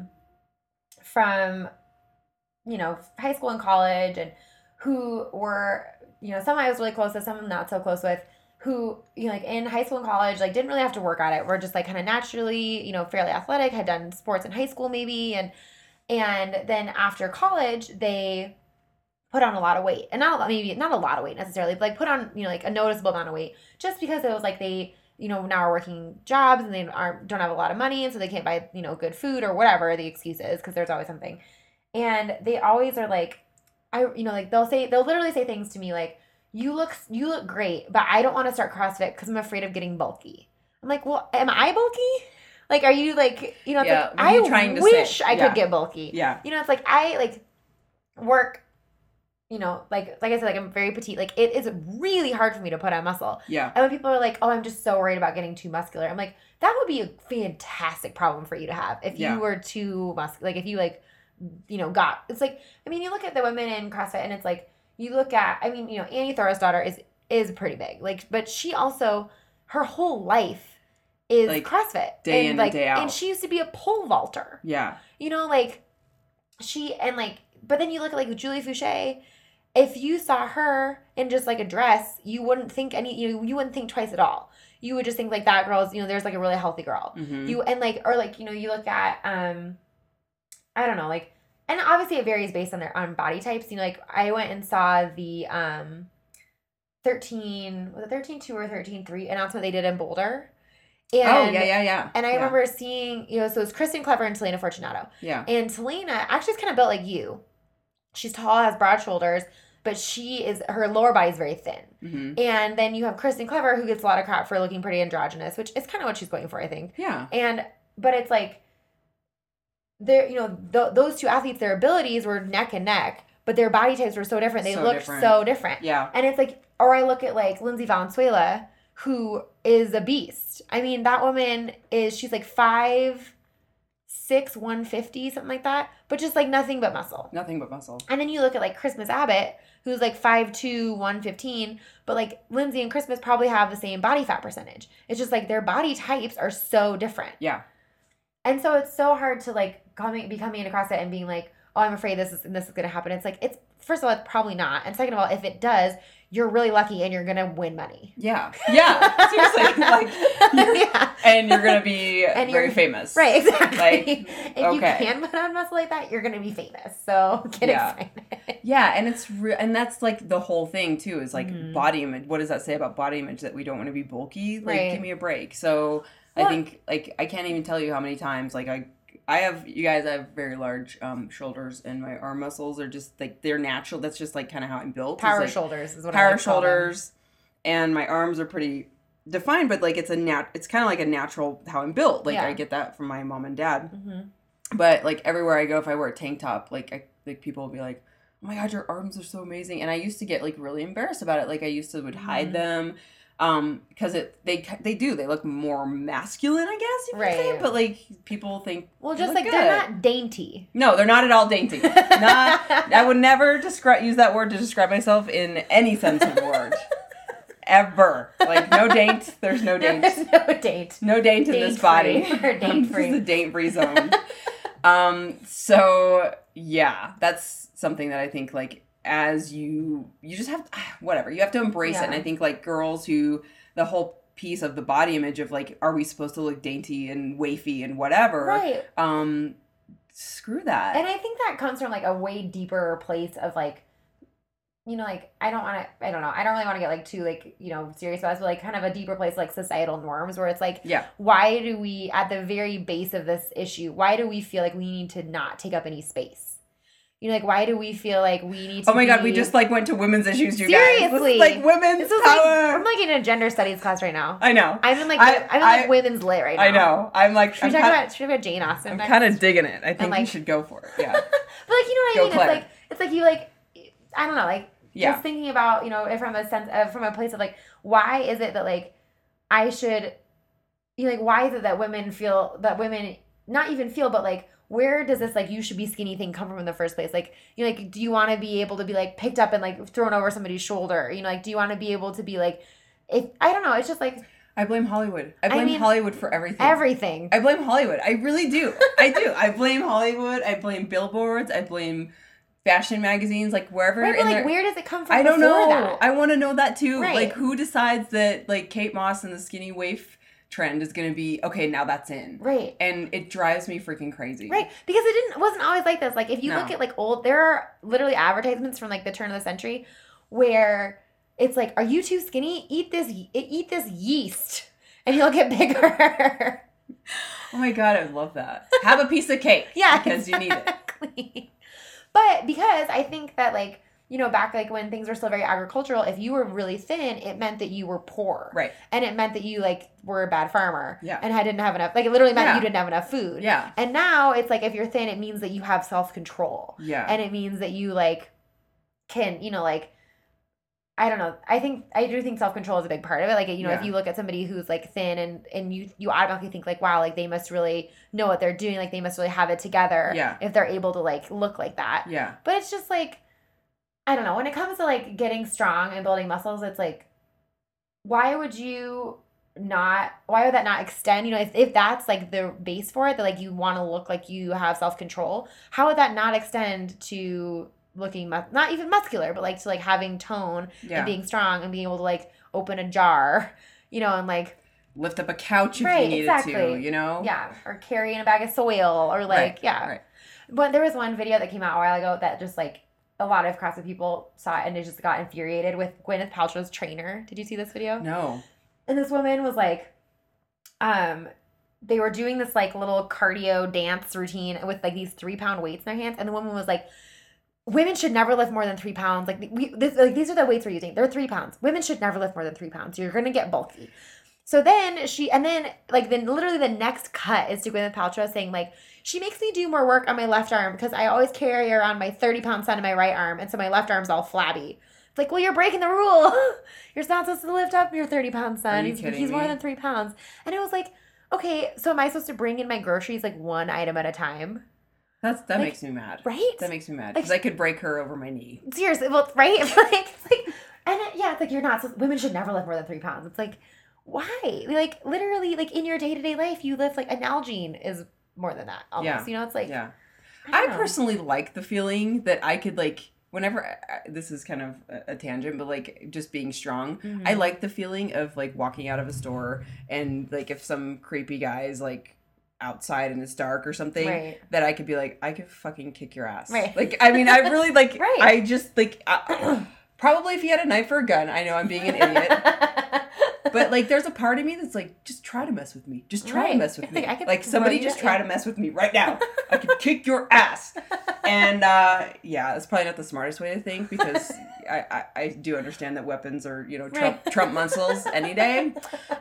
[SPEAKER 2] from, high school and college, and who were, some I was really close with, some I'm not so close with, who, like in high school and college, like didn't really have to work at it. We're just like kind of naturally, fairly athletic, had done sports in high school maybe. And then after college, they put on a lot of weight, and not a lot of weight necessarily, but like put on, like a noticeable amount of weight, just because it was like they, now are working jobs and they don't have a lot of money. And so they can't buy, good food or whatever the excuse is, because there's always something. And they always are like, they'll literally say things to me like, you look great, but I don't want to start CrossFit because I'm afraid of getting bulky. I'm like, well, am I bulky? Like, are you like, it's like, I wish I could get bulky.
[SPEAKER 1] Yeah.
[SPEAKER 2] It's like, I like work, like I said, like I'm very petite. Like it is really hard for me to put on muscle.
[SPEAKER 1] Yeah.
[SPEAKER 2] And when people are like, oh, I'm just so worried about getting too muscular, I'm like, that would be a fantastic problem for you to have if you were too muscular. Like if you like, it's like, I mean, you look at the women in CrossFit and it's like, you look at, Annie Thorisdottir is pretty big. Like, but she also, her whole life is like CrossFit.
[SPEAKER 1] Day in and day out.
[SPEAKER 2] And she used to be a pole vaulter.
[SPEAKER 1] Yeah.
[SPEAKER 2] But then you look at like Julie Fouché. If you saw her in just like a dress, you wouldn't think you wouldn't think twice at all. You would just think like that girl's, there's like a really healthy girl.
[SPEAKER 1] Mm-hmm.
[SPEAKER 2] You look at, I don't know, like, and obviously it varies based on body types. Like I went and saw the 13-2 or 13-3 announcement they did in Boulder. And, And I remember seeing, so it's Kristen Clever and Selena Fortunato.
[SPEAKER 1] Yeah.
[SPEAKER 2] And Selena actually is kind of built like you. She's tall, has broad shoulders, but her lower body is very thin.
[SPEAKER 1] Mm-hmm.
[SPEAKER 2] And then you have Kristen Clever, who gets a lot of crap for looking pretty androgynous, which is kind of what she's going for, I think.
[SPEAKER 1] Yeah.
[SPEAKER 2] But it's like, those two athletes, their abilities were neck and neck, but their body types were so different. They looked so different.
[SPEAKER 1] Yeah.
[SPEAKER 2] And it's like, or I look at like Lindsay Valenzuela, who is a beast. I mean, that woman she's like 5'6", 150, something like that, but just like nothing but muscle.
[SPEAKER 1] Nothing but muscle.
[SPEAKER 2] And then you look at like Christmas Abbott, who's like 5'2", 115, but like Lindsay and Christmas probably have the same body fat percentage. It's just like their body types are so different.
[SPEAKER 1] Yeah.
[SPEAKER 2] And so it's so hard to like be coming into CrossFit and being like, oh, I'm afraid this is going to happen. It's like, first of all, it's probably not. And second of all, if it does, you're really lucky and you're going to win money.
[SPEAKER 1] Yeah. Yeah. Seriously. Like,
[SPEAKER 2] Yeah.
[SPEAKER 1] and you're going to be
[SPEAKER 2] And
[SPEAKER 1] very
[SPEAKER 2] you're-
[SPEAKER 1] famous.
[SPEAKER 2] Right, exactly.
[SPEAKER 1] Like,
[SPEAKER 2] if you
[SPEAKER 1] okay.
[SPEAKER 2] can put on muscle like that, you're going to be famous. So get
[SPEAKER 1] Yeah.
[SPEAKER 2] excited.
[SPEAKER 1] Yeah, and it's and that's like the whole thing too is like
[SPEAKER 2] Mhm.
[SPEAKER 1] body image. What does that say about body image, that we don't want to be bulky? Like,
[SPEAKER 2] Right.
[SPEAKER 1] give me a break. So I
[SPEAKER 2] Well-
[SPEAKER 1] think like I can't even tell you how many times like I have, you guys, I have very large shoulders, and my arm muscles are just like, they're natural. That's just like kind of how I'm built.
[SPEAKER 2] Power
[SPEAKER 1] It's, like,
[SPEAKER 2] shoulders is what I
[SPEAKER 1] power
[SPEAKER 2] like to call them.
[SPEAKER 1] shoulders, and my arms are pretty defined, but like it's kind of like a natural how I'm built. Like
[SPEAKER 2] Yeah.
[SPEAKER 1] I get that from my mom and dad.
[SPEAKER 2] Mhm.
[SPEAKER 1] But like everywhere I go, if I wear a tank top, like people will be like, "Oh my god, your arms are so amazing!" And I used to get like really embarrassed about it. Like I used to would hide them, because they look more masculine, I guess you could say.
[SPEAKER 2] Right.
[SPEAKER 1] But like people think,
[SPEAKER 2] Well,
[SPEAKER 1] they
[SPEAKER 2] just
[SPEAKER 1] look
[SPEAKER 2] like
[SPEAKER 1] good.
[SPEAKER 2] they're not dainty.
[SPEAKER 1] No, they're not at all dainty. I would never use that word to describe myself in any sense of the word. Ever. Like, no daint. There's no daint.
[SPEAKER 2] There's no daint.
[SPEAKER 1] No daint in this body.
[SPEAKER 2] Daint-free. Or daint-free.
[SPEAKER 1] This is the daint-free zone. So, yeah, that's something that I think, like, as you just have, whatever, you have to embrace it. And I think, like, girls who, the whole piece of the body image of, like, are we supposed to look dainty and wafy and whatever?
[SPEAKER 2] Right.
[SPEAKER 1] Screw that.
[SPEAKER 2] And I think that comes from like a way deeper place of like, you know, like I don't really want to get like too like, you know, serious about this, but like kind of a deeper place like societal norms where it's like,
[SPEAKER 1] Yeah.
[SPEAKER 2] why do we, at the very base of this issue, why do we feel like we need to not take up any space? You know, like why do we feel like we need to
[SPEAKER 1] Oh my god, we just like went to women's issues, you guys.
[SPEAKER 2] Seriously.
[SPEAKER 1] This is like women's
[SPEAKER 2] This is
[SPEAKER 1] power.
[SPEAKER 2] like, I'm like in a gender studies class right now.
[SPEAKER 1] I know.
[SPEAKER 2] I'm in like
[SPEAKER 1] I-
[SPEAKER 2] women's lit right now.
[SPEAKER 1] I know. I'm like,
[SPEAKER 2] Should we talk about Jane Austen?
[SPEAKER 1] I'm
[SPEAKER 2] next?
[SPEAKER 1] kind of digging it. I think
[SPEAKER 2] like-
[SPEAKER 1] you should go for it. Yeah.
[SPEAKER 2] But like, you know what I
[SPEAKER 1] Go,
[SPEAKER 2] mean?
[SPEAKER 1] Claire.
[SPEAKER 2] It's like you like, I don't know, like
[SPEAKER 1] Yeah.
[SPEAKER 2] just thinking about, you know, from a sense of, from a place of like, why is it that like I should, you know, like why is it that women feel, that women not even feel, but like where does this like you should be skinny thing come from in the first place? Like, you know, like do you want to be able to be like picked up and like thrown over somebody's shoulder? You know, like do you want to be able to be like, if I don't know, it's just like
[SPEAKER 1] I blame Hollywood. I blame Hollywood for everything.
[SPEAKER 2] everything.
[SPEAKER 1] I blame Hollywood. I really do. I do. I blame Hollywood. I blame billboards. I blame fashion magazines, like wherever.
[SPEAKER 2] Right, but
[SPEAKER 1] in
[SPEAKER 2] like where does it come from?
[SPEAKER 1] I don't
[SPEAKER 2] before
[SPEAKER 1] know.
[SPEAKER 2] That?
[SPEAKER 1] I want to know that too.
[SPEAKER 2] Right.
[SPEAKER 1] Like who decides that like Kate Moss and the skinny waif trend is going to be, okay, now that's in.
[SPEAKER 2] Right.
[SPEAKER 1] And it drives me freaking crazy.
[SPEAKER 2] Right, because wasn't always like this. Like if you
[SPEAKER 1] No.
[SPEAKER 2] look at like there are literally advertisements from like the turn of the century where it's like, are you too skinny? Eat this yeast and you'll get bigger.
[SPEAKER 1] Oh my god, I love that. Have a piece of cake.
[SPEAKER 2] Yeah,
[SPEAKER 1] Because you need it.
[SPEAKER 2] exactly. But because I think that like, you know, back like when things were still very agricultural, if you were really thin, it meant that you were poor.
[SPEAKER 1] Right.
[SPEAKER 2] And it meant that you like were a bad farmer.
[SPEAKER 1] Yeah.
[SPEAKER 2] And didn't have enough, like it literally meant
[SPEAKER 1] Yeah.
[SPEAKER 2] you didn't have enough food.
[SPEAKER 1] Yeah.
[SPEAKER 2] And now it's like if you're thin, it means that you have self-control.
[SPEAKER 1] Yeah.
[SPEAKER 2] And it means that you like can, you know, like I don't know. I do think self-control is a big part of it. Like, you know,
[SPEAKER 1] Yeah.
[SPEAKER 2] if you look at somebody who's like thin and you automatically think like, wow, like they must really know what they're doing. Like they must really have it together.
[SPEAKER 1] Yeah.
[SPEAKER 2] If they're able to like look like that.
[SPEAKER 1] Yeah.
[SPEAKER 2] But it's just like, I don't know. When it comes to like getting strong and building muscles, it's like, why would that not extend? You know, if that's like the base for it, that like you want to look like you have self-control, how would that not extend to looking not even muscular, but like to like having tone
[SPEAKER 1] Yeah.
[SPEAKER 2] and being strong and being able to like open a jar, you know, and like
[SPEAKER 1] Lift up a couch if
[SPEAKER 2] Right,
[SPEAKER 1] you needed
[SPEAKER 2] exactly.
[SPEAKER 1] to, you know?
[SPEAKER 2] yeah, or carrying a bag of soil or like
[SPEAKER 1] Right,
[SPEAKER 2] yeah.
[SPEAKER 1] right.
[SPEAKER 2] But there was one video that came out a while ago that just like a lot of CrossFit people saw it and they just got infuriated with Gwyneth Paltrow's trainer. Did you see this video?
[SPEAKER 1] No.
[SPEAKER 2] And this woman was like, they were doing this like little cardio dance routine with like these 3-pound weights in their hands, and the woman was like, women should never lift more than 3 pounds. Like these are the weights we're using. They're 3 pounds. Women should never lift more than 3 pounds. You're gonna get bulky. So then literally the next cut is to Gwyneth Paltrow saying like, she makes me do more work on my left arm because I always carry around my 30-pound son in my right arm, and so my left arm's all flabby. It's like, well, you're breaking the rule. You're not supposed to lift up your 30-pound son.
[SPEAKER 1] Are you kidding
[SPEAKER 2] He's more
[SPEAKER 1] me?
[SPEAKER 2] than 3 pounds. And it was like, okay, so am I supposed to bring in my groceries like one item at a time?
[SPEAKER 1] That
[SPEAKER 2] Like,
[SPEAKER 1] makes me mad.
[SPEAKER 2] Right?
[SPEAKER 1] That makes me mad.
[SPEAKER 2] Like-
[SPEAKER 1] Because I could break her over my knee.
[SPEAKER 2] Seriously, well, right? It's like, it's like you're not. Women should never lift more than 3 pounds. It's like, why? Like literally, like in your day-to-day life, you lift like a Nalgene is more than that. Almost,
[SPEAKER 1] Yeah.
[SPEAKER 2] you know, it's like,
[SPEAKER 1] Yeah.
[SPEAKER 2] I
[SPEAKER 1] I
[SPEAKER 2] don't know.
[SPEAKER 1] personally like the feeling that I could like whenever this is kind of a tangent, but like just being strong,
[SPEAKER 2] Mm-hmm.
[SPEAKER 1] I like the feeling of like walking out of a store and like if some creepy guy is like outside and it's dark or something,
[SPEAKER 2] Right.
[SPEAKER 1] that I could be like, I could fucking kick your ass.
[SPEAKER 2] Right.
[SPEAKER 1] Like, I mean, I really like,
[SPEAKER 2] Right.
[SPEAKER 1] I just like, probably if he had a knife or a gun, I know I'm being an idiot. But like, there's a part of me that's like, just try to mess with me. Just try
[SPEAKER 2] Right.
[SPEAKER 1] to mess with me.
[SPEAKER 2] I could
[SPEAKER 1] Like somebody
[SPEAKER 2] throw you
[SPEAKER 1] just
[SPEAKER 2] down-
[SPEAKER 1] try
[SPEAKER 2] yeah.
[SPEAKER 1] to mess with me right now. I could kick your ass. And yeah, that's probably not the smartest way to think because I do understand that weapons are, you know, Trump muscles any day.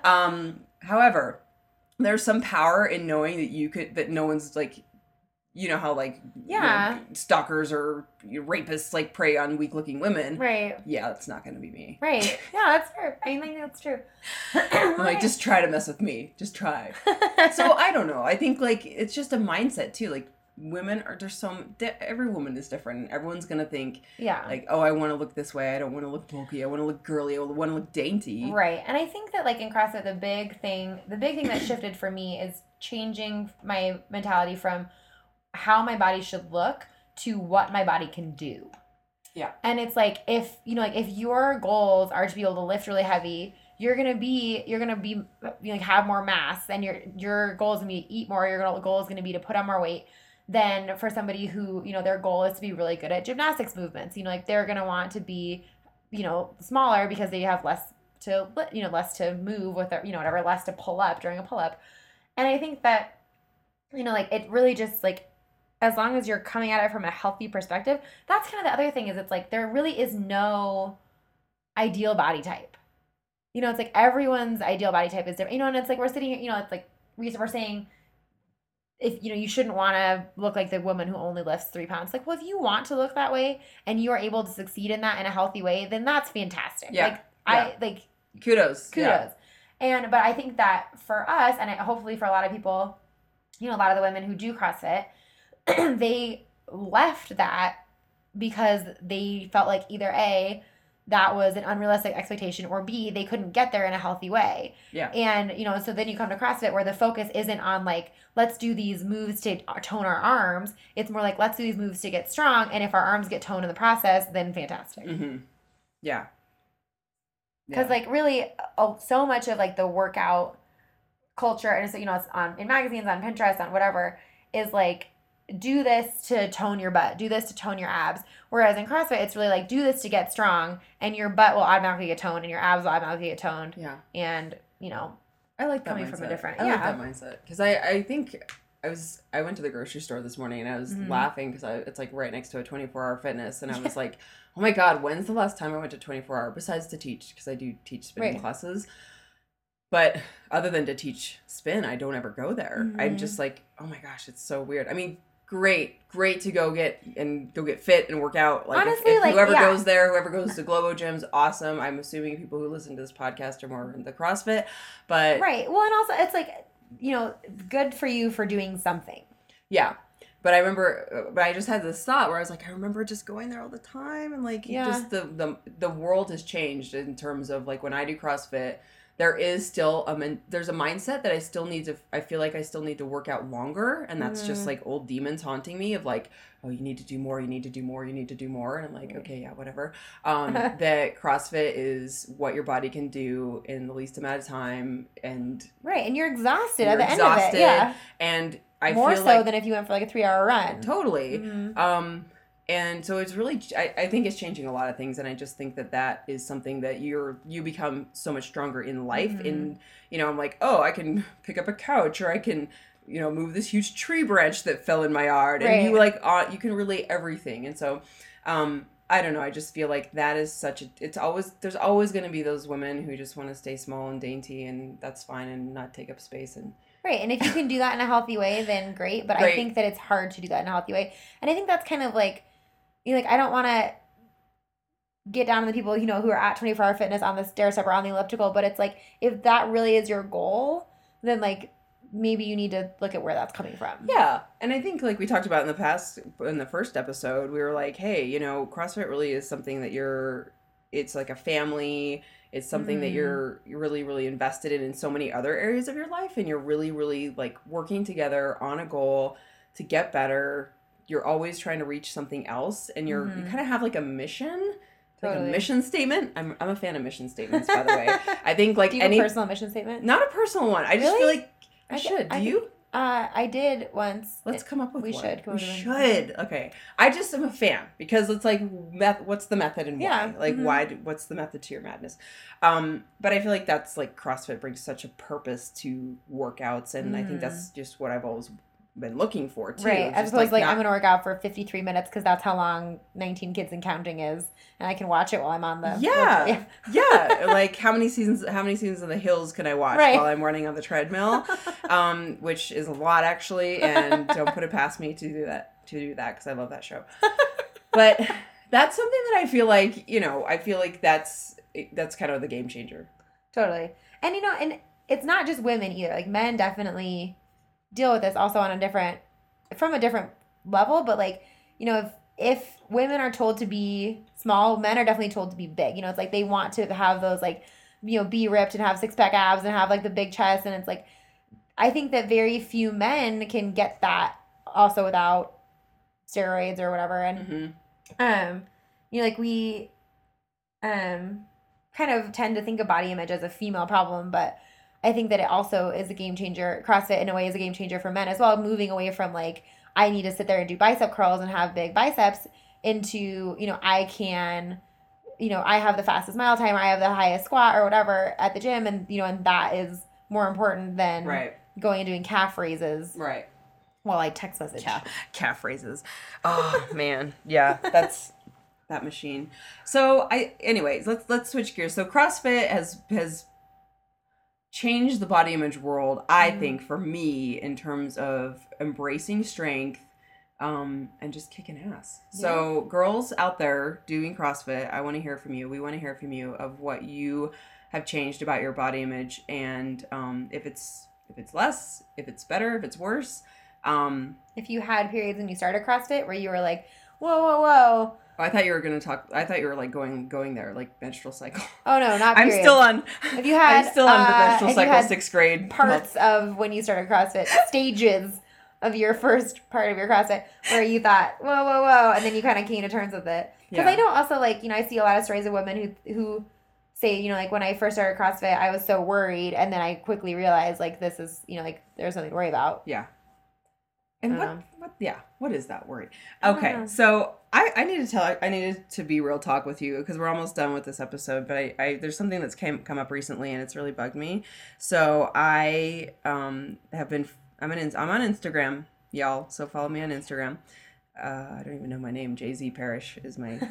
[SPEAKER 1] However, there's some power in knowing that no one's like, you know how like
[SPEAKER 2] Yeah.
[SPEAKER 1] you know, stalkers or rapists like prey on weak looking women.
[SPEAKER 2] Right.
[SPEAKER 1] Yeah, that's not gonna be me.
[SPEAKER 2] Right. Yeah, that's fair. I think that's true.
[SPEAKER 1] I'm like, just try to mess with me. Just try. So I don't know. I think like it's just a mindset too. Like women are every woman is different. And everyone's gonna think
[SPEAKER 2] yeah.
[SPEAKER 1] like, oh, I want to look this way. I don't want to look bulky. I want to look girly. I want to look dainty.
[SPEAKER 2] Right. And I think that like in CrossFit the big thing that shifted for me is changing my mentality from how my body should look to what my body can do.
[SPEAKER 1] Yeah.
[SPEAKER 2] And it's like if your goals are to be able to lift really heavy, you're gonna be like have more mass, and your goal is gonna be to eat more. Your goal is gonna be to put on more weight than for somebody who, you know, their goal is to be really good at gymnastics movements. You know, like they're gonna want to be, you know, smaller because they have less to move with, their, you know, whatever, less to pull up during a pull up. And I think that, you know, like it really just like, as long as you're coming at it from a healthy perspective, that's kind of the other thing is it's like there really is no ideal body type. You know, it's like everyone's ideal body type is different. You know, and it's like we're sitting here, you know, it's like we're saying if, you know, you shouldn't want to look like the woman who only lifts 3 pounds. Like, well, if you want to look that way and you are able to succeed in that in a healthy way, then that's fantastic.
[SPEAKER 1] Yeah.
[SPEAKER 2] Kudos.
[SPEAKER 1] Yeah.
[SPEAKER 2] But I think that for us, and hopefully for a lot of people, you know, a lot of the women who do CrossFit, they left that because they felt like either A, that was an unrealistic expectation, or B, they couldn't get there in a healthy way.
[SPEAKER 1] Yeah.
[SPEAKER 2] And, you know, so then you come to CrossFit where the focus isn't on like, let's do these moves to tone our arms. It's more like, let's do these moves to get strong. And if our arms get toned in the process, then fantastic.
[SPEAKER 1] Mm-hmm. Yeah.
[SPEAKER 2] Because like really so much of like the workout culture, and it's, you know, it's in magazines, on Pinterest, on whatever, is like, do this to tone your butt, do this to tone your abs. Whereas in CrossFit, it's really like, do this to get strong, and your butt will automatically get toned and your abs will automatically get toned.
[SPEAKER 1] Yeah.
[SPEAKER 2] And, you know,
[SPEAKER 1] I like that
[SPEAKER 2] coming
[SPEAKER 1] mindset.
[SPEAKER 2] from a different,
[SPEAKER 1] I like that mindset. Because I think I went to the grocery store this morning and I was laughing because it's like right next to a 24-hour fitness, and I was like, oh my God, when's the last time I went to 24-hour besides to teach, because I do teach spinning classes. But other than to teach spin, I don't ever go there. I'm just like, oh my gosh, it's so weird. I mean, great to go get fit and work out. Like,
[SPEAKER 2] honestly,
[SPEAKER 1] if
[SPEAKER 2] like,
[SPEAKER 1] whoever goes there, whoever goes to Globo gyms, awesome. I'm assuming people who listen to this podcast are more into CrossFit, but
[SPEAKER 2] right. Well, and also it's like, you know, good for you for doing something.
[SPEAKER 1] Yeah. But I remember, but I just had this thought where I was like, I remember just going there all the time, and like, just the world has changed in terms of like when I do CrossFit, there is still there's a mindset that I feel like I still need to work out longer, and that's just like old demons haunting me of like, oh, you need to do more, you need to do more, you need to do more, and I'm like, okay, yeah, whatever. That CrossFit is what your body can do in the least amount of time, and
[SPEAKER 2] right, and you're exhausted at the end of it, yeah,
[SPEAKER 1] and I
[SPEAKER 2] more
[SPEAKER 1] feel
[SPEAKER 2] so
[SPEAKER 1] like,
[SPEAKER 2] than if you went for like a 3-hour run.
[SPEAKER 1] Totally. And so it's really, I think it's changing a lot of things. And I just think that is something that you become so much stronger in life. And, you know, I'm like, oh, I can pick up a couch, or I can, you know, move this huge tree branch that fell in my yard. And you like, you can relate everything. And so, I don't know. I just feel like that is there's always going to be those women who just want to stay small and dainty, and that's fine, and not take up space. And
[SPEAKER 2] right. And if you can do that in a healthy way, then great. But I think that it's hard to do that in a healthy way. And I think that's kind of like, you know, like, I don't want to get down to the people, you know, who are at 24-hour fitness on the stair step or on the elliptical. But it's like, if that really is your goal, then like maybe you need to look at where that's coming from.
[SPEAKER 1] Yeah. And I think like we talked about in the first episode, we were like, hey, you know, CrossFit really is something that it's like a family. It's something that you're really, really invested in so many other areas of your life. And you're really, really like working together on a goal to get better, you're always trying to reach something else, and you kind of have like a mission. Like
[SPEAKER 2] Totally.
[SPEAKER 1] a mission statement. I'm a fan of mission statements, by the way. I think like
[SPEAKER 2] Do you have a personal mission statement?
[SPEAKER 1] Not a personal one. I just feel like I should. Do you?
[SPEAKER 2] I did once.
[SPEAKER 1] Let's come up with one. We should. Okay. I just am a fan because it's like, what's the method and why? Like, what's the method to your madness? But I feel like that's like CrossFit brings such a purpose to workouts, and I think that's just what I've always been looking for too.
[SPEAKER 2] Right. As opposed like I'm gonna work out for 53 minutes because that's how long 19 Kids and Counting is, and I can watch it while I'm on the
[SPEAKER 1] yeah. Like how many seasons of The Hills can I watch while I'm running on the treadmill? Which is a lot actually, and don't put it past me to do that because I love that show. But that's something that I feel like that's kind of the game changer.
[SPEAKER 2] Totally. And and it's not just women either. Like men definitely deal with this also from a different level, but like, if women are told to be small, men are definitely told to be big. It's like they want to have those like, be ripped and have 6-pack abs and have like the big chest, and it's like I think that very few men can get that also without steroids or whatever. And like we kind of tend to think of body image as a female problem, but I think that it also is a game changer. CrossFit, in a way, is a game changer for men as well, moving away from, like, I need to sit there and do bicep curls and have big biceps into, I can, I have the fastest mile time, or I have the highest squat or whatever at the gym, and, and that is more important than going and doing calf raises.
[SPEAKER 1] Right.
[SPEAKER 2] Well, I text message.
[SPEAKER 1] Calf raises. Oh, man. Yeah, that's that machine. So, anyways, let's switch gears. So, CrossFit has changed the body image world, I think, for me, in terms of embracing strength and just kicking ass. Yeah. So girls out there doing CrossFit, I want to hear from you. We want to hear from you of what you have changed about your body image, and if it's less, if it's better, if it's worse.
[SPEAKER 2] If you had periods when you started CrossFit where you were like, whoa.
[SPEAKER 1] I thought you were gonna talk. I thought you were like going there, like menstrual cycle.
[SPEAKER 2] Oh no, not periods.
[SPEAKER 1] I'm still on.
[SPEAKER 2] If you had,
[SPEAKER 1] I'm still on the menstrual cycle, 6th grade.
[SPEAKER 2] Parts of when you started CrossFit, stages of your first part of your CrossFit, where you thought, whoa, and then you kind of came to terms with it. Because I know also, like, I see a lot of stories of women who say, like, when I first started CrossFit, I was so worried, and then I quickly realized, like, this is, like, there's something to worry about.
[SPEAKER 1] Yeah. And what is that worry? Okay, so I needed to be real talk with you because we're almost done with this episode, but I there's something that's come up recently and it's really bugged me. So I I'm on Instagram, y'all. So follow me on Instagram. I don't even know my name. Jay-Z Parrish is my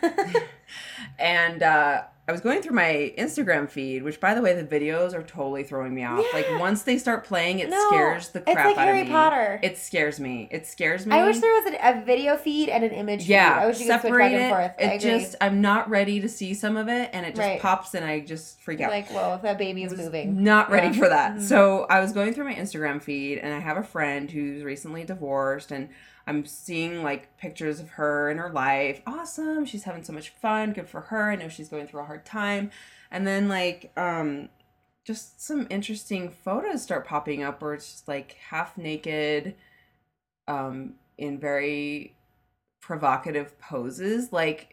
[SPEAKER 1] and I was going through my Instagram feed, which, by the way, the videos are totally throwing me off. Yeah. Like, once they start playing, it scares the crap out of me. It's like Harry Potter. It scares me. I wish there was a video feed and an image feed. I wish you could switch back and forth. I'm not ready to see some of it, and it just pops, and I just freak out.
[SPEAKER 2] Like, whoa, if that baby is moving.
[SPEAKER 1] Not ready for that. Mm-hmm. So I was going through my Instagram feed, and I have a friend who's recently divorced, and I'm seeing, like, pictures of her and her life. Awesome. She's having so much fun. Good for her. I know she's going through a hard time. And then, like, just some interesting photos start popping up where it's just, like, half naked, in very provocative poses. Like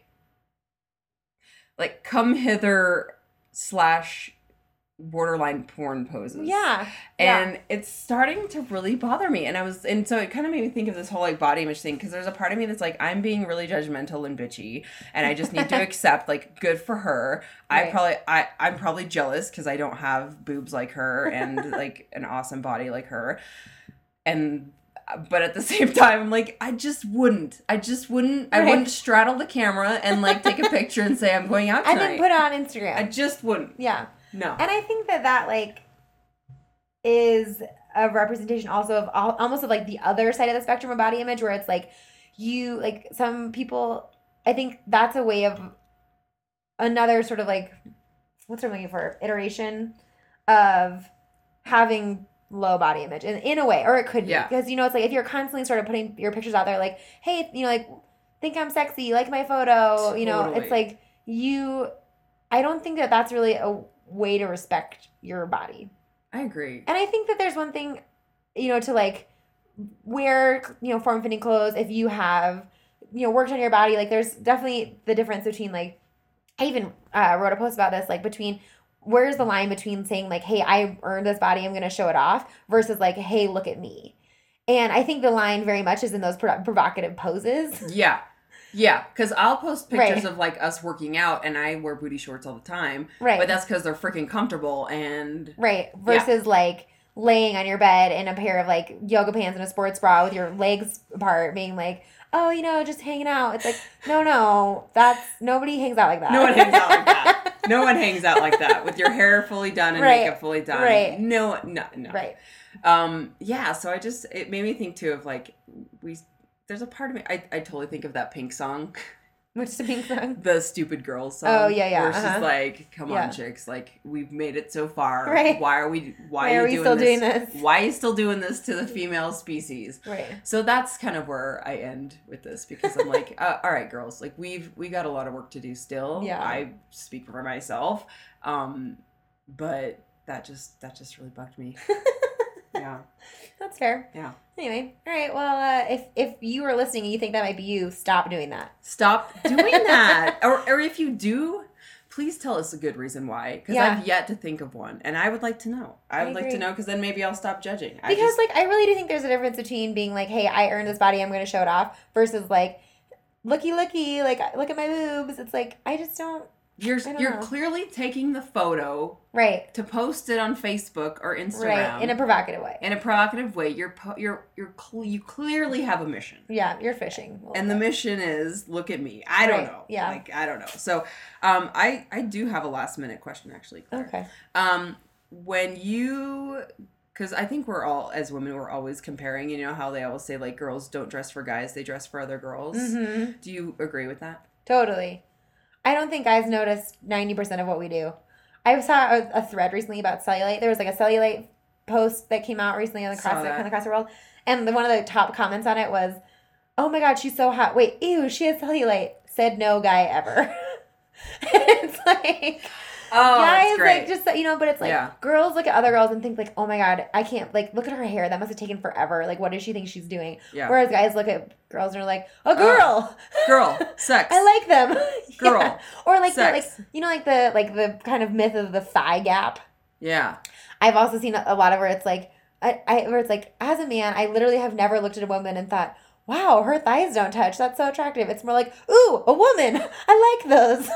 [SPEAKER 1] come hither / borderline porn poses.
[SPEAKER 2] Yeah.
[SPEAKER 1] And it's starting to really bother me. And so it kind of made me think of this whole, like, body image thing, because there's a part of me that's like, I'm being really judgmental and bitchy, and I just need to accept, like, good for her. Right. I'm probably jealous because I don't have boobs like her and like an awesome body like her. But at the same time, I'm like, I wouldn't straddle the camera and, like, take a picture and say I'm going out tonight.
[SPEAKER 2] I didn't put it on Instagram.
[SPEAKER 1] I just wouldn't.
[SPEAKER 2] Yeah.
[SPEAKER 1] No. And
[SPEAKER 2] I think that like is a representation also of almost of, like, the other side of the spectrum of body image, where it's like some people, I think that's a way of another sort of, like, what's I'm looking for, iteration of having low body image in a way, or it could be, because it's like if you're constantly sort of putting your pictures out there, like, hey, like, think I'm sexy, like my photo, totally. It's like I don't think that that's really a way to respect your body.
[SPEAKER 1] I agree.
[SPEAKER 2] And I think that there's one thing, to, like, wear, form-fitting clothes if you have, worked on your body. Like, there's definitely the difference between, like, I even wrote a post about this, like, between where's the line between saying, like, hey, I earned this body, I'm going to show it off, versus, like, hey, look at me. And I think the line very much is in those provocative poses.
[SPEAKER 1] Yeah. Yeah, because I'll post pictures of, like, us working out, and I wear booty shorts all the time.
[SPEAKER 2] Right.
[SPEAKER 1] But that's because they're freaking comfortable, and...
[SPEAKER 2] Right. Versus, like, laying on your bed in a pair of, like, yoga pants and a sports bra with your legs apart, being like, oh, just hanging out. It's like, no, nobody hangs out like that.
[SPEAKER 1] No one hangs out like that. No one hangs out like that with your hair fully done and makeup fully done.
[SPEAKER 2] Right.
[SPEAKER 1] No.
[SPEAKER 2] Right.
[SPEAKER 1] Yeah, so it made me think, too, of, like, there's a part of me, I totally think of that Pink song.
[SPEAKER 2] What's the Pink song?
[SPEAKER 1] The Stupid Girls song.
[SPEAKER 2] Oh, yeah.
[SPEAKER 1] Where she's like, come on, chicks, like, we've made it so far.
[SPEAKER 2] Right.
[SPEAKER 1] Why are we still doing this? Why are you still doing this to the female species?
[SPEAKER 2] Right.
[SPEAKER 1] So that's kind of where I end with this, because I'm like, all right, girls, like, we got a lot of work to do still.
[SPEAKER 2] Yeah.
[SPEAKER 1] I speak for myself. But that just really bugged me. Yeah.
[SPEAKER 2] That's fair.
[SPEAKER 1] Yeah.
[SPEAKER 2] Anyway, all right. Well, if you are listening and you think that might be you, stop doing that.
[SPEAKER 1] Stop doing that. Or if you do, please tell us a good reason why. Because I've yet to think of one, and I would like to know. I would like to know, because then maybe I'll stop judging.
[SPEAKER 2] I really do think there's a difference between being like, hey, I earned this body, I'm going to show it off, versus like, looky, like, look at my boobs. It's like, I just don't.
[SPEAKER 1] You're clearly taking the photo,
[SPEAKER 2] right,
[SPEAKER 1] to post it on Facebook or Instagram,
[SPEAKER 2] right, in a provocative way.
[SPEAKER 1] In a provocative way, you clearly have a mission.
[SPEAKER 2] Yeah, you're fishing.
[SPEAKER 1] And the mission is, look at me. I don't know.
[SPEAKER 2] Yeah,
[SPEAKER 1] like, I don't know. So, I do have a last minute question, actually, Claire.
[SPEAKER 2] Okay.
[SPEAKER 1] When you, because I think we're all, as women, we're always comparing. You know how they always say, like, girls don't dress for guys, they dress for other girls.
[SPEAKER 2] Mm-hmm.
[SPEAKER 1] Do you agree with that?
[SPEAKER 2] Totally. I don't think guys notice 90% of what we do. I saw a thread recently about cellulite. There was like a cellulite post that came out recently on the CrossFit world. And one of the top comments on it was, oh my God, she's so hot. Wait, ew, she has cellulite. Said no guy ever. It's like...
[SPEAKER 1] Oh,
[SPEAKER 2] guys,
[SPEAKER 1] that's great.
[SPEAKER 2] like, just, but it's like, girls look at other girls and think, like, oh my God, I can't, like, look at her hair. That must have taken forever. Like, what does she think she's doing?
[SPEAKER 1] Yeah.
[SPEAKER 2] Whereas guys look at girls and are like, a girl.
[SPEAKER 1] Girl. Sex.
[SPEAKER 2] I like them.
[SPEAKER 1] Girl.
[SPEAKER 2] Yeah. Or, like,
[SPEAKER 1] sex.
[SPEAKER 2] the kind of myth of the thigh gap.
[SPEAKER 1] Yeah.
[SPEAKER 2] I've also seen a lot of where it's like, where it's like, as a man, I literally have never looked at a woman and thought, wow, her thighs don't touch. That's so attractive. It's more like, ooh, a woman. I like those.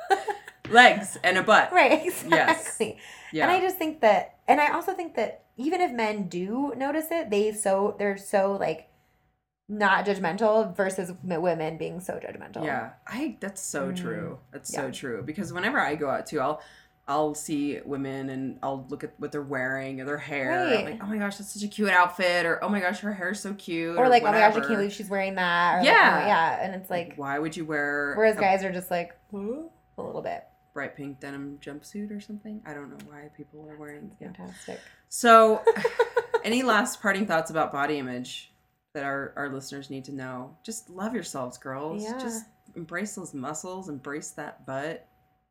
[SPEAKER 1] Legs and a butt.
[SPEAKER 2] Right, exactly.
[SPEAKER 1] Yes. Yeah.
[SPEAKER 2] And I just think that, and I also think that even if men do notice it, they're so like not judgmental versus women being so judgmental.
[SPEAKER 1] Yeah, that's so true. That's so true, because whenever I go out too, I'll see women and I'll look at what they're wearing or their hair.
[SPEAKER 2] Right.
[SPEAKER 1] I'm like, oh my gosh, that's such a cute outfit, or oh my gosh, her hair's so cute,
[SPEAKER 2] or like,
[SPEAKER 1] whatever.
[SPEAKER 2] oh my gosh, I can't believe she's wearing that. Or
[SPEAKER 1] yeah,
[SPEAKER 2] like, oh, yeah, and it's like,
[SPEAKER 1] why would you wear?
[SPEAKER 2] Whereas guys are just like, a little bit.
[SPEAKER 1] Bright pink denim jumpsuit or something. I don't know why people are wearing.
[SPEAKER 2] Fantastic.
[SPEAKER 1] So, any last parting thoughts about body image that our listeners need to know? Just love yourselves, girls.
[SPEAKER 2] Yeah.
[SPEAKER 1] Just embrace those muscles, embrace that butt.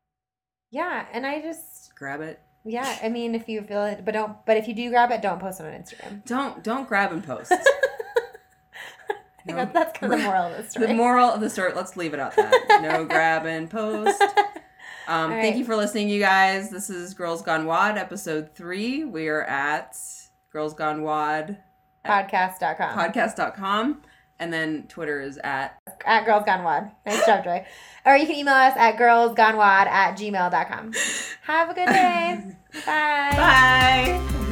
[SPEAKER 2] Yeah, and I just
[SPEAKER 1] grab it.
[SPEAKER 2] Yeah, I mean, if you feel it, but if you do grab it, don't post it on Instagram.
[SPEAKER 1] Don't grab and post.
[SPEAKER 2] I think that's kind of the moral of the story.
[SPEAKER 1] The moral of the story. Let's leave it at that. No grab and post.
[SPEAKER 2] Right.
[SPEAKER 1] Thank you for listening, you guys. This is Girls Gone WOD, episode 3. We are at Girls Gone WOD.
[SPEAKER 2] Podcast.com.
[SPEAKER 1] And then Twitter is at
[SPEAKER 2] Girls Gone WOD. Nice job, Joy. Or you can email us at girlsgonewod@gmail.com. Have a good day. Bye.
[SPEAKER 1] Bye.